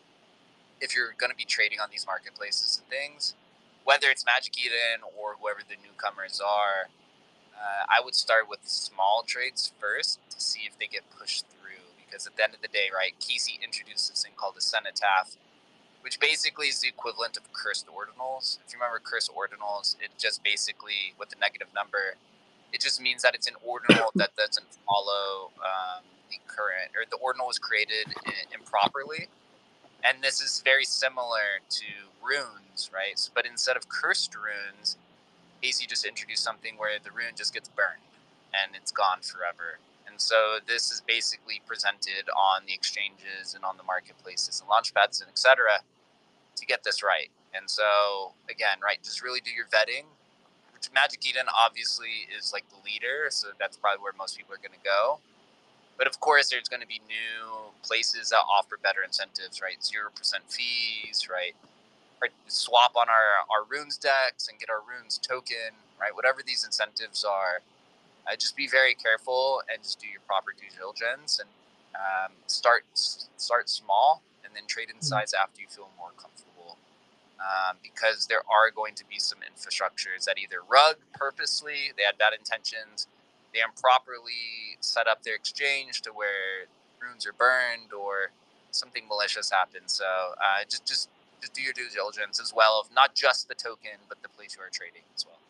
if you're going to be trading on these marketplaces and things, whether it's Magic Eden or whoever the newcomers are, uh, I would start with small trades first to see if they get pushed through. Because at the end of the day, right, Kesey introduced this thing called the Cenotaph, which basically is the equivalent of cursed ordinals. If you remember cursed ordinals, it just basically, with the negative number, it just means that it's an ordinal that doesn't follow um, the current, or the ordinal was created improperly. And this is very similar to runes, right? But instead of cursed runes, Casey just introduced something where the rune just gets burned and it's gone forever. And so this is basically presented on the exchanges and on the marketplaces and launchpads and et cetera to get this right. And so again, right, just really do your vetting. Magic Eden obviously is like the leader, so that's probably where most people are going to go. But of course, there's going to be new places that offer better incentives, right? Zero percent fees, right? Or swap on our our runes decks and get our runes token, right? Whatever these incentives are, uh, just be very careful and just do your proper due diligence and um, start start small and then trade in size after you feel more comfortable. Um, because there are going to be some infrastructures that either rug purposely, they had bad intentions, they improperly set up their exchange to where runes are burned or something malicious happens. So uh, just just just do your due diligence as well of not just the token but the place you are trading as well.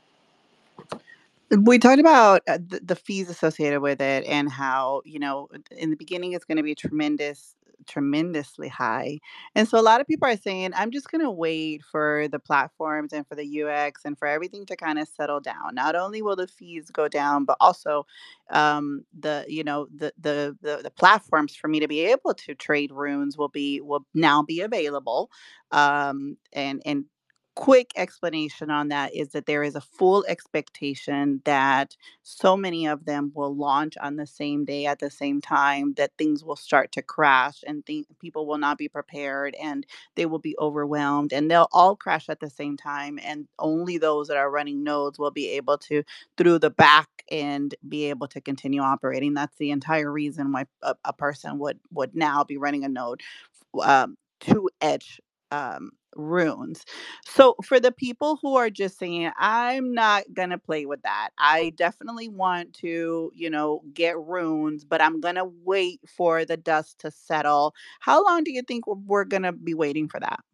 We talked about uh, the, the fees associated with it and how, you know, in the beginning it's going to be tremendous, tremendously high. And so a lot of people are saying, I'm just going to wait for the platforms and for the U X and for everything to kind of settle down. Not only will the fees go down, but also um, the, you know, the, the, the, the platforms for me to be able to trade runes will be, will now be available. Um, and, and quick explanation on that is that there is a full expectation that so many of them will launch on the same day at the same time that things will start to crash and think people will not be prepared and they will be overwhelmed and they'll all crash at the same time and only those that are running nodes will be able to through the back end be able to continue operating. That's the entire reason why a, a person would would now be running a node um, to etch um, runes. So for the people who are just saying, I'm not gonna play with that. I definitely want to, you know, get runes, but I'm gonna wait for the dust to settle. How long do you think we're we're gonna be waiting for that?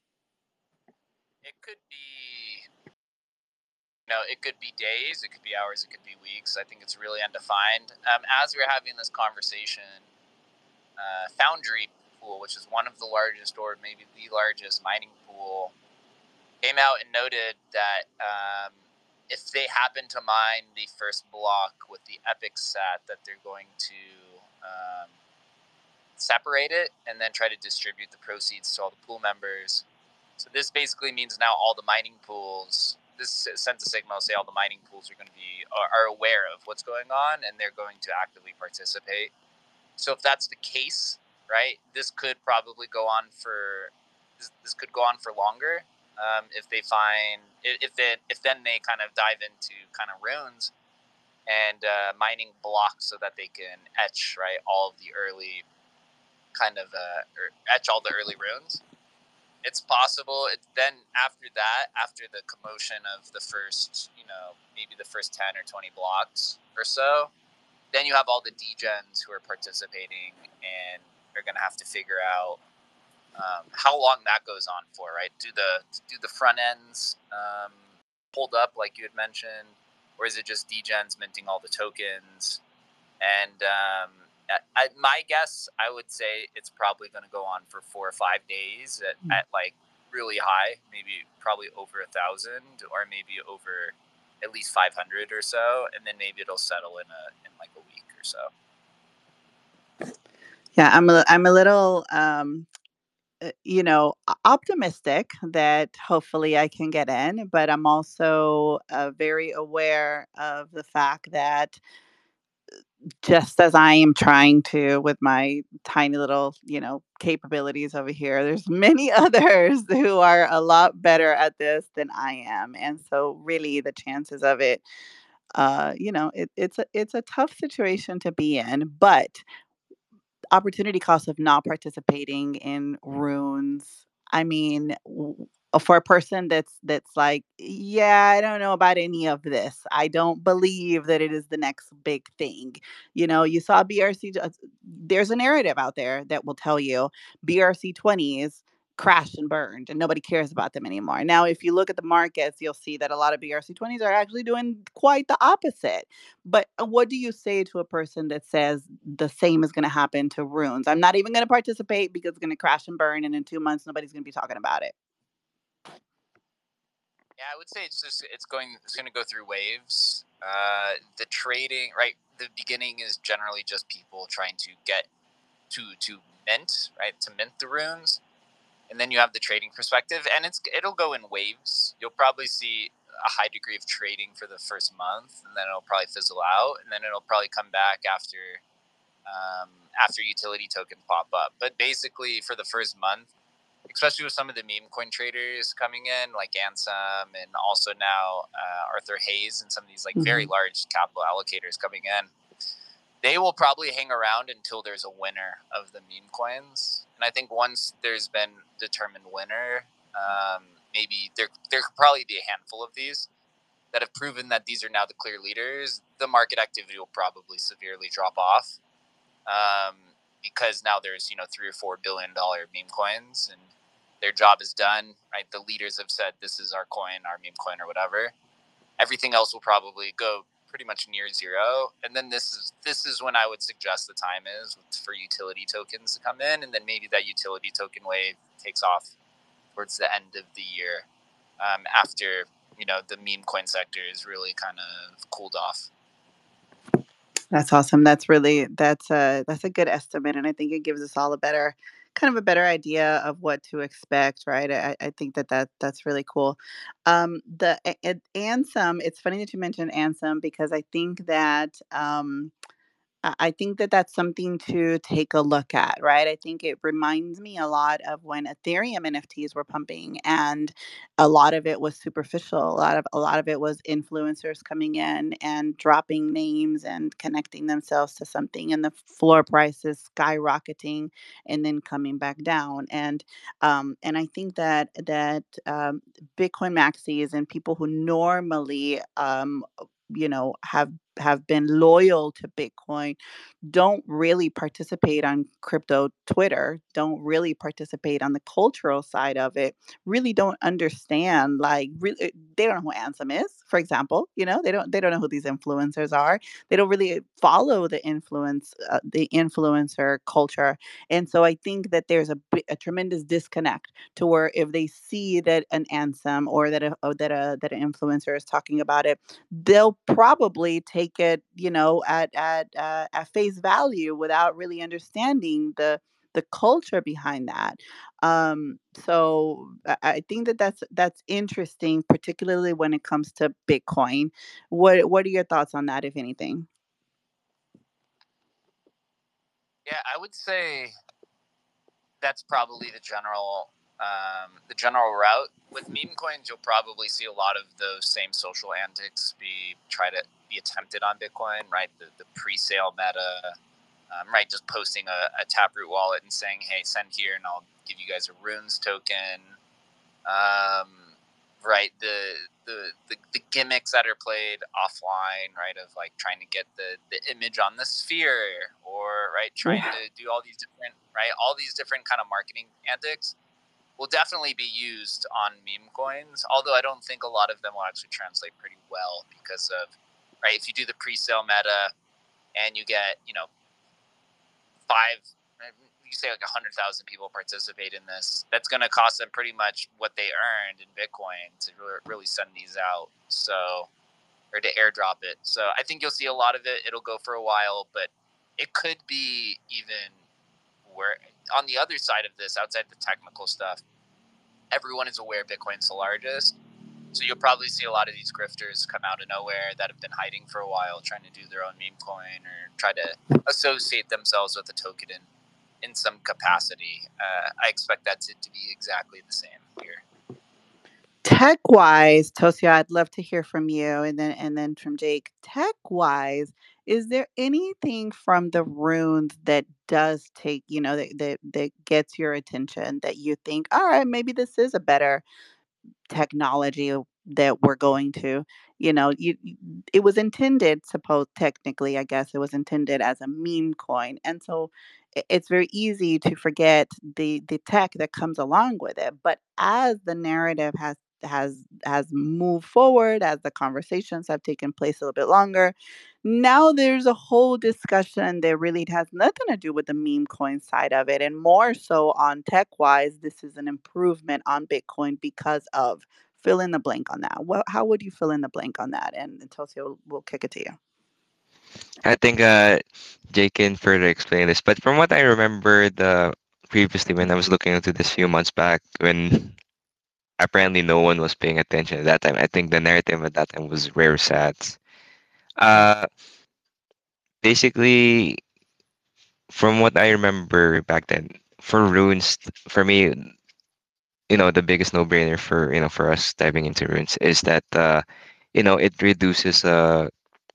It could be, you know, it could be days, it could be hours, it could be weeks. I think it's really undefined. Um, as we're having this conversation, uh, Foundry Pool, which is one of the largest or maybe the largest mining pool, came out and noted that um, if they happen to mine the first block with the Epic set, that they're going to um, separate it and then try to distribute the proceeds to all the pool members. So this basically means now all the mining pools, this sends a signal, say all the mining pools are going to be are, are aware of what's going on and they're going to actively participate. So if that's the case, right, this could probably go on for this, this could go on for longer. Um, if they find if it if then they kind of dive into kind of runes and uh, mining blocks so that they can etch right all of the early kind of uh, or etch all the early runes. It's possible. It, then after that, after the commotion of the first, you know, maybe the first ten or twenty blocks or so, then you have all the degens who are participating and are going to have to figure out um, how long that goes on for, right? Do the do the front ends um, hold up like you had mentioned, or is it just degens minting all the tokens? And um, I, my guess, I would say it's probably going to go on for four or five days at, mm. at like really high, maybe probably over a thousand, or maybe over at least five hundred or so, and then maybe it'll settle in a in like a week or so. Yeah, I'm a, I'm a little, um, you know, optimistic that hopefully I can get in, but I'm also uh, very aware of the fact that just as I am trying to with my tiny little, you know, capabilities over here, there's many others who are a lot better at this than I am. And so really the chances of it, uh, you know, it, it's a it's a tough situation to be in, but opportunity cost of not participating in runes. I mean, w- for a person that's that's like, yeah, I don't know about any of this. I don't believe that it is the next big thing. You know, you saw B R C. uh, There's a narrative out there that will tell you B R C twenties crashed and burned, and nobody cares about them anymore. Now, if you look at the markets, you'll see that a lot of B R C twenties are actually doing quite the opposite. But uh, what do you say to a person that says the same is going to happen to runes? I'm not even going to participate because it's going to crash and burn, and in two months nobody's going to be talking about it. Yeah, I would say it's just it's going it's going to go through waves. Uh, the trading, right? The beginning is generally just people trying to get to to mint, right? To mint the runes, and then you have the trading perspective, and it's it'll go in waves. You'll probably see a high degree of trading for the first month, and then it'll probably fizzle out, and then it'll probably come back after um, after utility tokens pop up. But basically, for the first month, especially with some of the meme coin traders coming in, like Ansem, and also now uh, Arthur Hayes, and some of these like mm-hmm. very large capital allocators coming in, they will probably hang around until there's a winner of the meme coins. And I think once there's been determined winner, um, maybe there there could probably be a handful of these that have proven that these are now the clear leaders. The market activity will probably severely drop off um, because now there's, you know, three or four billion dollar meme coins and their job is done, right? The leaders have said, this is our coin, our meme coin or whatever. Everything else will probably go pretty much near zero. And then this is this is when I would suggest the time is for utility tokens to come in. And then maybe that utility token wave takes off towards the end of the year um, after, you know, the meme coin sector is really kind of cooled off. That's awesome. That's really that's a that's a good estimate, and I think it gives us all a better kind of a better idea of what to expect, right? I, I think that, that that's really cool. Um, the a- a- Ansem, it's funny that you mentioned Ansem because I think that um, I I think that that's something to take a look at, right? I think it reminds me a lot of when Ethereum N F Ts were pumping, and a lot of it was superficial. A lot of a lot of it was influencers coming in and dropping names and connecting themselves to something, and the floor prices skyrocketing and then coming back down. And um, and I think that that um, Bitcoin maxis and people who normally um, you know have have been loyal to Bitcoin don't really participate on crypto Twitter, don't really participate on the cultural side of it, really don't understand like really they don't know who Ansem is, for example, you know, they don't they don't know who these influencers are. They don't really follow the influence uh, the influencer culture. And so I think that there's a, bi- a tremendous disconnect to where if they see that an Ansem or that a, or that a that an influencer is talking about it, they'll probably take it, you know, at at uh, at face value without really understanding the the culture behind that. Um, so I, I think that that's that's interesting, particularly when it comes to Bitcoin. What what are your thoughts on that, if anything? Yeah, I would say that's probably the general um, the general route. With meme coins, you'll probably see a lot of those same social antics be try to be attempted on Bitcoin, right? The, the pre-sale meta, um, right? Just posting a, a Taproot wallet and saying, "Hey, send here, and I'll give you guys a runes token." Um, right? The, the the the gimmicks that are played offline, right? Of like trying to get the the image on the sphere, or right, trying Yeah. to do all these different right, all these different kind of marketing antics will definitely be used on meme coins. Although I don't think a lot of them will actually translate pretty well because of right. If you do the pre-sale meta and you get you know five, you say like a hundred thousand people participate in this, that's going to cost them pretty much what they earned in Bitcoin to really send these out. So, or to airdrop it. So I think you'll see a lot of it. It'll go for a while, but it could be even where on the other side of this, outside the technical stuff, everyone is aware Bitcoin's the largest. So you'll probably see a lot of these grifters come out of nowhere that have been hiding for a while, trying to do their own meme coin or try to associate themselves with a token in, in some capacity. Uh, I expect that to, to be exactly the same here. Tech wise, Tosia, I'd love to hear from you, and then and then from Jake. Tech wise, is there anything from the runes that does take, you know, that, that that gets your attention that you think, all right, maybe this is a better technology that we're going to, you know, you, you- it was intended, suppose technically, I guess it was intended as a meme coin, and so i- it's very easy to forget the the tech that comes along with it. But as the narrative has has has moved forward, as the conversations have taken place a little bit longer, now there's a whole discussion that really has nothing to do with the meme coin side of it, and more so on tech wise, this is an improvement on Bitcoin because of, fill in the blank on that. What, how would you fill in the blank on that? And, and Tosia, will we'll kick it to you. I think uh, Jay can further explain this, but from what I remember, the previously when I was looking into this few months back, when apparently no one was paying attention at that time, I think the narrative at that time was rare sats. Uh, basically, from what I remember back then, for runes, for me, you know, the biggest no-brainer for you know for us diving into runes is that uh, you know it reduces uh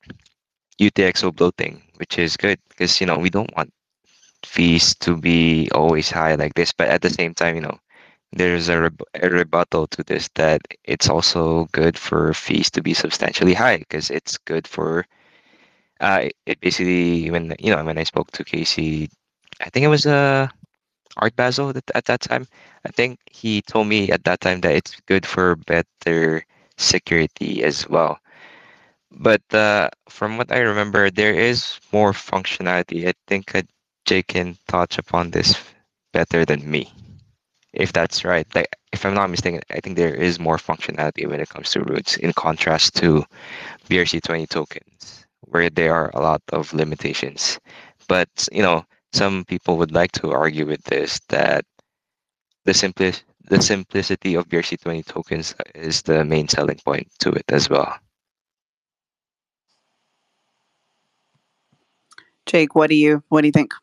U T X O bloating, which is good because you know we don't want fees to be always high like this, but at the same time, you know, there's a, reb- a rebuttal to this that it's also good for fees to be substantially high because it's good for uh it basically when you know when I spoke to Casey, I think it was uh Art Basel at, at that time. I think he told me at that time that it's good for better security as well. But uh, from what I remember, there is more functionality. I think uh, Jay can touch upon this better than me, if that's right. Like, if I'm not mistaken, I think there is more functionality when it comes to roots in contrast to B R C twenty tokens, where there are a lot of limitations. But you know, some people would like to argue with this that the simpli- the simplicity of B R C twenty tokens is the main selling point to it as well. Jake, what do you what do you think?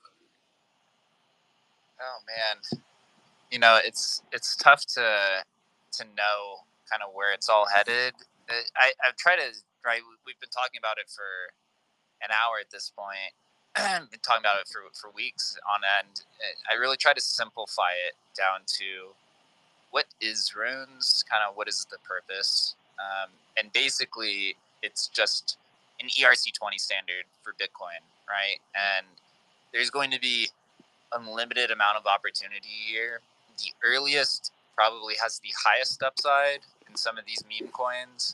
Oh man, you know it's it's tough to to know kind of where it's all headed. Uh, I I've tried to right. We've been talking about it for an hour at this point. Been talking about it for for weeks on end. I really try to simplify it down to what is runes, kind of what is the purpose, um, and basically it's just an E R C twenty standard for Bitcoin, right? And there's going to be unlimited amount of opportunity here. The earliest probably has the highest upside in some of these meme coins,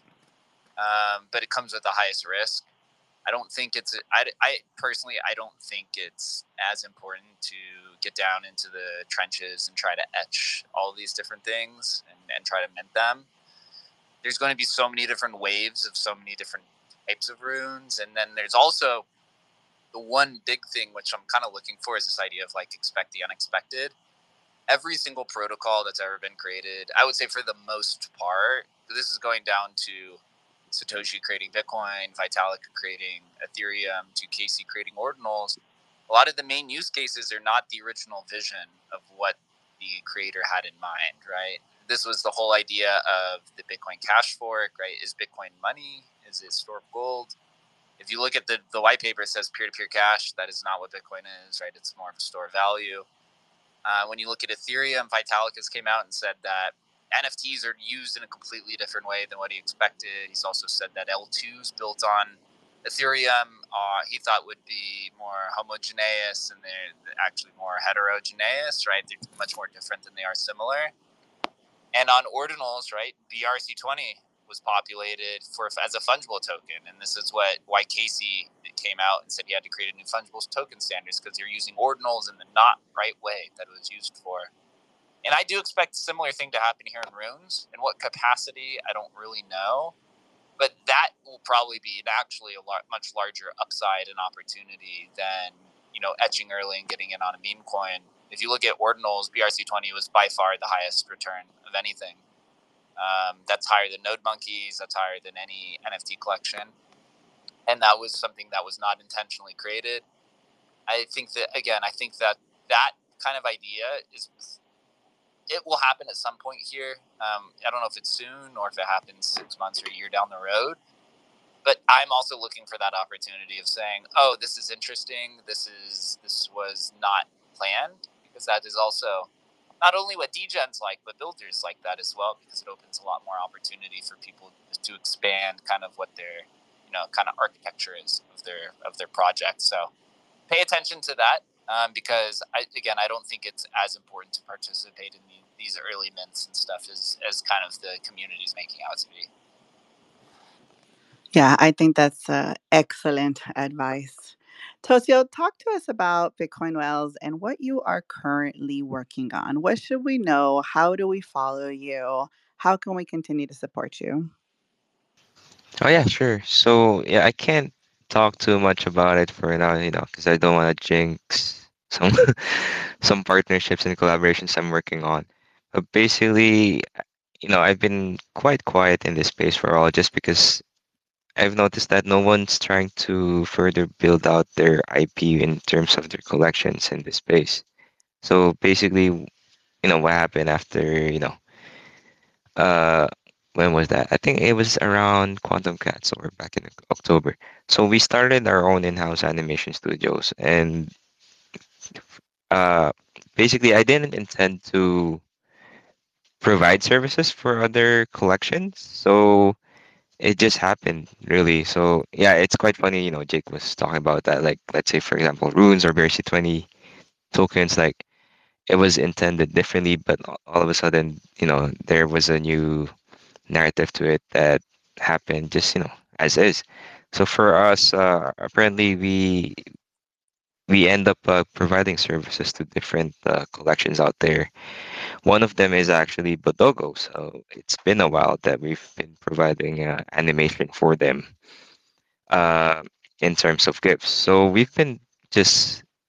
um, but it comes with the highest risk. I don't think it's. I, I personally, I don't think it's as important to get down into the trenches and try to etch all these different things and, and try to mint them. There's going to be so many different waves of so many different types of runes, and then there's also the one big thing which I'm kind of looking for is this idea of like expect the unexpected. Every single protocol that's ever been created, I would say for the most part, this is going down to Satoshi creating Bitcoin, Vitalik creating Ethereum, to Casey creating ordinals. A lot of the main use cases are not the original vision of what the creator had in mind, right? This was the whole idea of the Bitcoin Cash fork, right? Is Bitcoin money? Is it store of gold? If you look at the, the white paper, it says peer-to-peer cash. That is not what Bitcoin is, right? It's more of a store of value. Uh, when you look at Ethereum, Vitalik has came out and said that N F Ts are used in a completely different way than what he expected. He's also said that L twos built on Ethereum, uh, he thought would be more homogeneous, and they're actually more heterogeneous, right? They're much more different than they are similar. And on ordinals, right, B R C twenty was populated for as a fungible token, and this is what why Casey came out and said he had to create a new fungible token standards, because you're using ordinals in the not right way that it was used for. And I do expect a similar thing to happen here in runes. In what capacity, I don't really know, but that will probably be an actually a lar- much larger upside and opportunity than, you know, etching early and getting in on a meme coin. If you look at ordinals, B R C twenty was by far the highest return of anything. Um, that's higher than Node Monkeys. That's higher than any N F T collection. And that was something that was not intentionally created. I think that, again, I think that that kind of idea is, it will happen at some point here. Um, I don't know if it's soon or if it happens six months or a year down the road. But I'm also looking for that opportunity of saying, oh, this is interesting. This is this was not planned, because that is also not only what degens like, but builders like that as well, because it opens a lot more opportunity for people to expand kind of what their, you know, kind of architecture is of their of their project. So pay attention to that, um, because I, again, I don't think it's as important to participate in the, these early mints and stuff as as kind of the community is making out to be. Yeah, I think that's uh, excellent advice. Tosio, talk to us about Bitcoin Wells and what you are currently working on. What should we know? How do we follow you? How can we continue to support you? Oh yeah, sure. So yeah, I can't talk too much about it for now, you know, because I don't want to jinx some some partnerships and collaborations I'm working on. But basically, you know, I've been quite quiet in this space for a while, just because I've noticed that no one's trying to further build out their I P in terms of their collections in this space. So basically, you know, what happened after, you know, uh, when was that? I think it was around Quantum Cats or back in October. So we started our own in-house animation studios, and uh, basically, I didn't intend to provide services for other collections. So it just happened, really. So yeah, it's quite funny. You know, Jake was talking about that. Like, let's say, for example, runes or B R C twenty tokens. Like, it was intended differently, but all all of a sudden, you know, there was a new narrative to it that happened just, you know, as is. So for us, uh, apparently we we end up uh, providing services to different uh, collections out there. One of them is actually Bodogo. So it's been a while that we've been providing uh, animation for them uh, in terms of gifts. So we've been just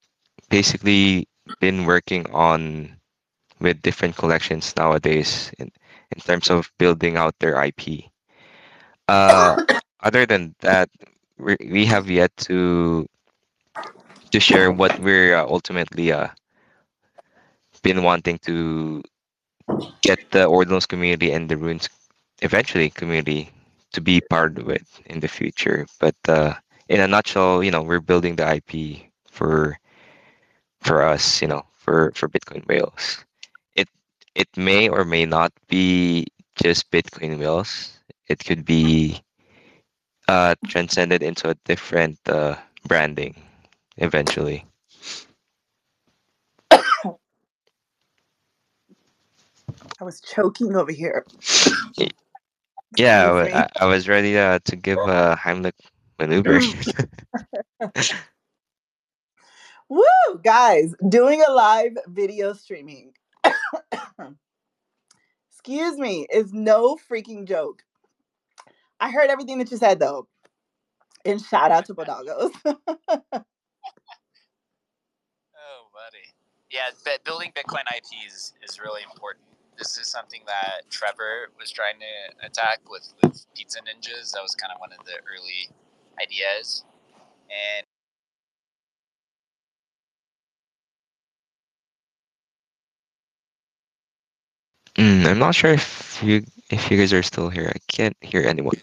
basically been working on with different collections nowadays in, in terms of building out their I P. Uh, Other than that, we we have yet to to share what we're uh, ultimately uh, been wanting to get the Ordinals community and the Runes eventually community to be part of it in the future. But uh, in a nutshell, you know, we're building the I P for for us, you know, for for Bitcoin whales. It it may or may not be just Bitcoin whales. It could be uh, transcended into a different uh, branding eventually. I was choking over here. Y- Yeah, I, Excuse wa- me. I, I was ready uh, to give a Heimlich maneuver. Woo, guys, doing a live video streaming. Excuse me, is no freaking joke. I heard everything that you said though. And shout out to Bodagos. Oh, buddy. Yeah, but building Bitcoin I P is, is really important. This is something that Trevor was trying to attack with, with Pizza Ninjas. That was kind of one of the early ideas. And Mm, I'm not sure if you if you guys are still here. I can't hear anyone.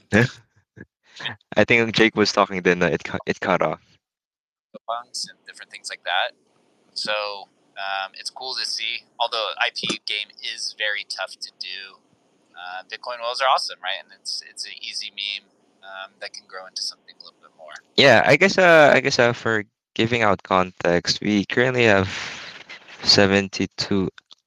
I think Jake was talking, then uh, it cut it cut off. funds and different things like that. So um, it's cool to see. Although I P game is very tough to do, uh, Bitcoin whales are awesome, right? And it's it's an easy meme um, that can grow into something a little bit more. Yeah, I guess uh I guess uh for giving out context, we currently have seventy-two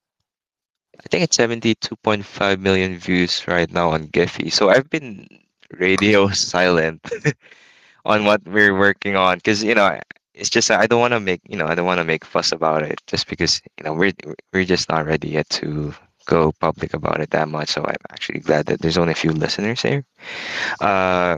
I think it's seventy-two point five million views right now on Giphy. So I've been radio silent on what we're working on because you know it's just I don't want to make you know I don't want to make fuss about it just because you know we're we're just not ready yet to go public about it that much. So I'm actually glad that there's only a few listeners here. Uh,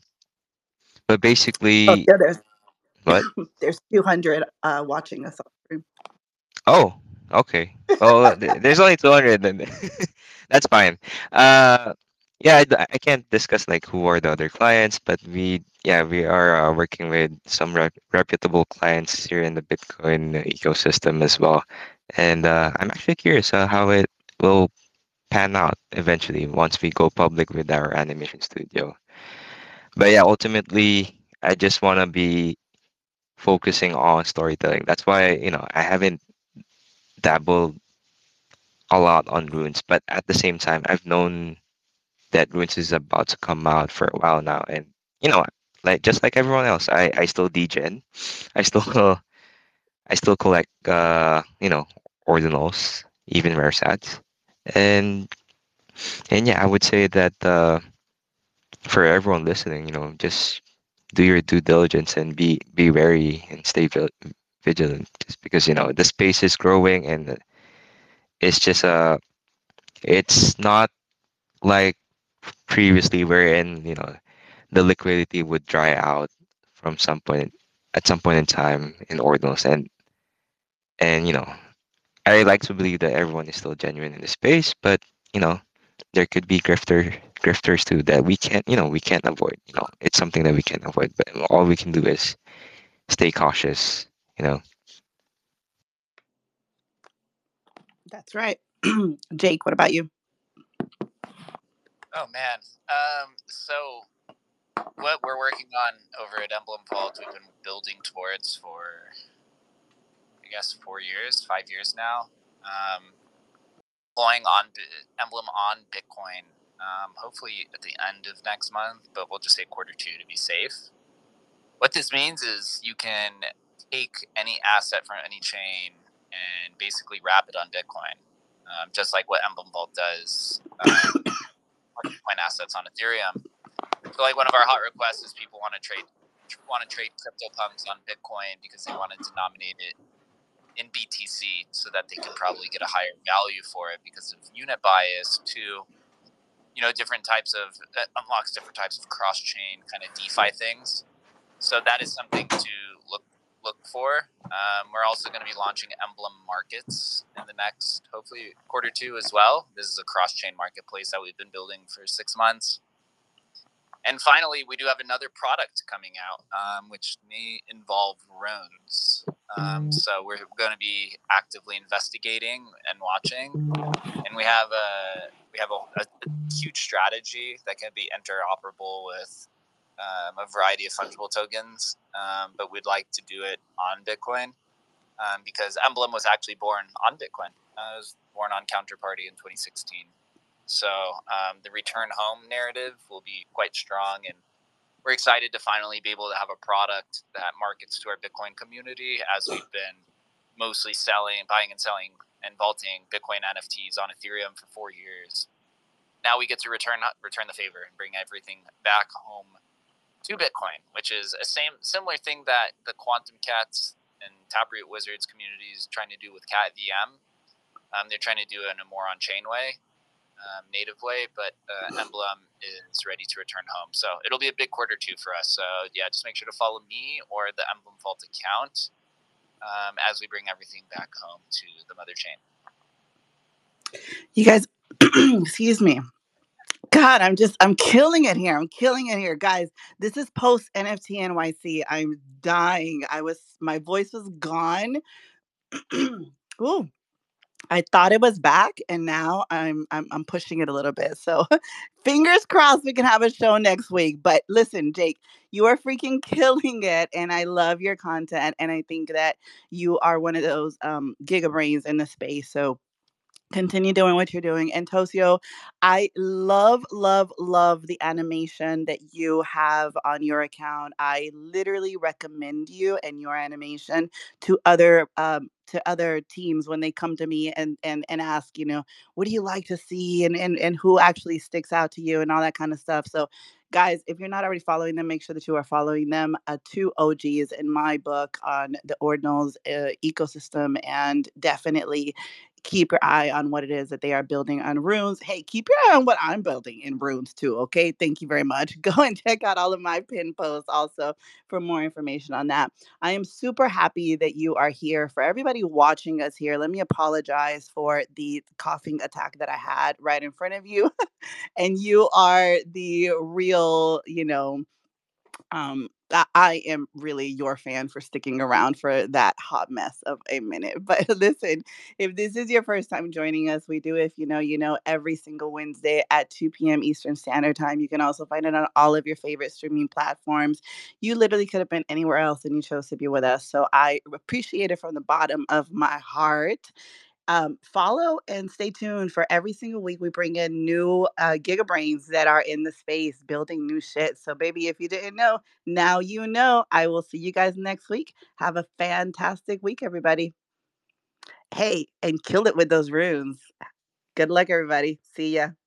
but Oh, basically, yeah, there's what? there's two hundred uh, watching us on stream. Oh, okay. Well, th- there's only two hundred then. That's fine. Uh, yeah, I, d- I can't discuss like who are the other clients, but we, yeah, we are uh, working with some rep reputable clients here in the Bitcoin ecosystem as well. And uh, I'm actually curious uh, how it will pan out eventually once we go public with our animation studio. But yeah, ultimately, I just want to be focusing on storytelling. That's why, you know, I haven't dabbled a lot on Runes, but at the same time, I've known that Runes is about to come out for a while now, and you know, like just like everyone else, I I still degen, I still I still collect uh you know ordinals, even rare sats, and and yeah, I would say that uh for everyone listening, you know, just do your due diligence and be be wary and stay vi- vigilant, just because you know the space is growing and it's just uh it's not like previously wherein you know the liquidity would dry out from some point at some point in time in ordinals and and you know I like to believe that everyone is still genuine in the space, but you know there could be grifter grifters too that we can't you know we can't avoid. You know it's something that we can't avoid, but all we can do is stay cautious. You know. That's right. Jake, what about you? Oh man. Um, so what we're working on over at Emblem Vault, we've been building towards for I guess four years, five years now. Um, deploying on Emblem on Bitcoin. Um, hopefully at the end of next month, but we'll just say quarter two to be safe. What this means is you can take any asset from any chain and basically wrap it on Bitcoin, um, just like what Emblem Vault does. Um, Bitcoin assets on Ethereum. So, like one of our hot requests is people want to trade want to trade CryptoPunks on Bitcoin because they want to denominate it in B T C so that they can probably get a higher value for it because of unit bias to, you know, different types of that unlocks different types of cross chain kind of DeFi things. So that is something to look look for. Um, we're also going to be launching Emblem Markets in the next, hopefully, quarter two as well. This is a cross-chain marketplace that we've been building for six months. And finally, we do have another product coming out, um, which may involve runes. Um, so we're going to be actively investigating and watching. And we have a we have a, a huge strategy that can be interoperable with um, a variety of fungible tokens. Um, but we'd like to do it on Bitcoin um, because Emblem was actually born on Bitcoin. Uh, it was born on Counterparty in twenty sixteen. So um, the return home narrative will be quite strong, and we're excited to finally be able to have a product that markets to our Bitcoin community, as we've been mostly selling, buying and selling and vaulting Bitcoin N F Ts on Ethereum for four years. Now we get to return return the favor and bring everything back home to Bitcoin, which is a same similar thing that the Quantum Cats and Taproot Wizards community is trying to do with Cat V M. Um, they're trying to do it in a more on-chain way. Um, native way, but uh, Emblem is ready to return home. So it'll be a big quarter two for us. So yeah, just make sure to follow me or the Emblem Vault account um, as we bring everything back home to the mother chain. You guys, excuse me. God, I'm just, I'm killing it here. I'm killing it here. Guys, this is post N F T N Y C. I'm dying. I was, my voice was gone. Ooh. I thought it was back, and now I'm I'm I'm pushing it a little bit. So, fingers crossed we can have a show next week. But listen, Jake, you are freaking killing it, and I love your content, and I think that you are one of those um, giga brains in the space. So continue doing what you're doing. And Tosio, I love, love, love the animation that you have on your account. I literally recommend you and your animation to other um, to other teams when they come to me and and and ask, you know, what do you like to see, and and and who actually sticks out to you and all that kind of stuff. So guys, if you're not already following them, make sure that you are following them. Uh, two O Gs in my book on the Ordinals uh, ecosystem, and definitely keep your eye on what it is that they are building on Runes. Hey, keep your eye on what I'm building in Runes too, okay? Thank you very much. Go and check out all of my pin posts also for more information on that. I am super happy that you are here. For everybody watching us here, let me apologize for the coughing attack that I had right in front of you. And you are the real, you know, um I, I am really your fan for sticking around for that hot mess of a minute. But listen, if this is your first time joining us, we do, if you know, you know, every single Wednesday at two p.m. Eastern Standard Time. You can also find it on all of your favorite streaming platforms. You literally could have been anywhere else and you chose to be with us. So I appreciate it from the bottom of my heart. Um, follow and stay tuned for every single week. We bring in new uh, Giga Brains that are in the space building new shit. So, baby, if you didn't know, now you know. I will see you guys next week. Have a fantastic week, everybody. Hey, and kill it with those runes. Good luck, everybody. See ya.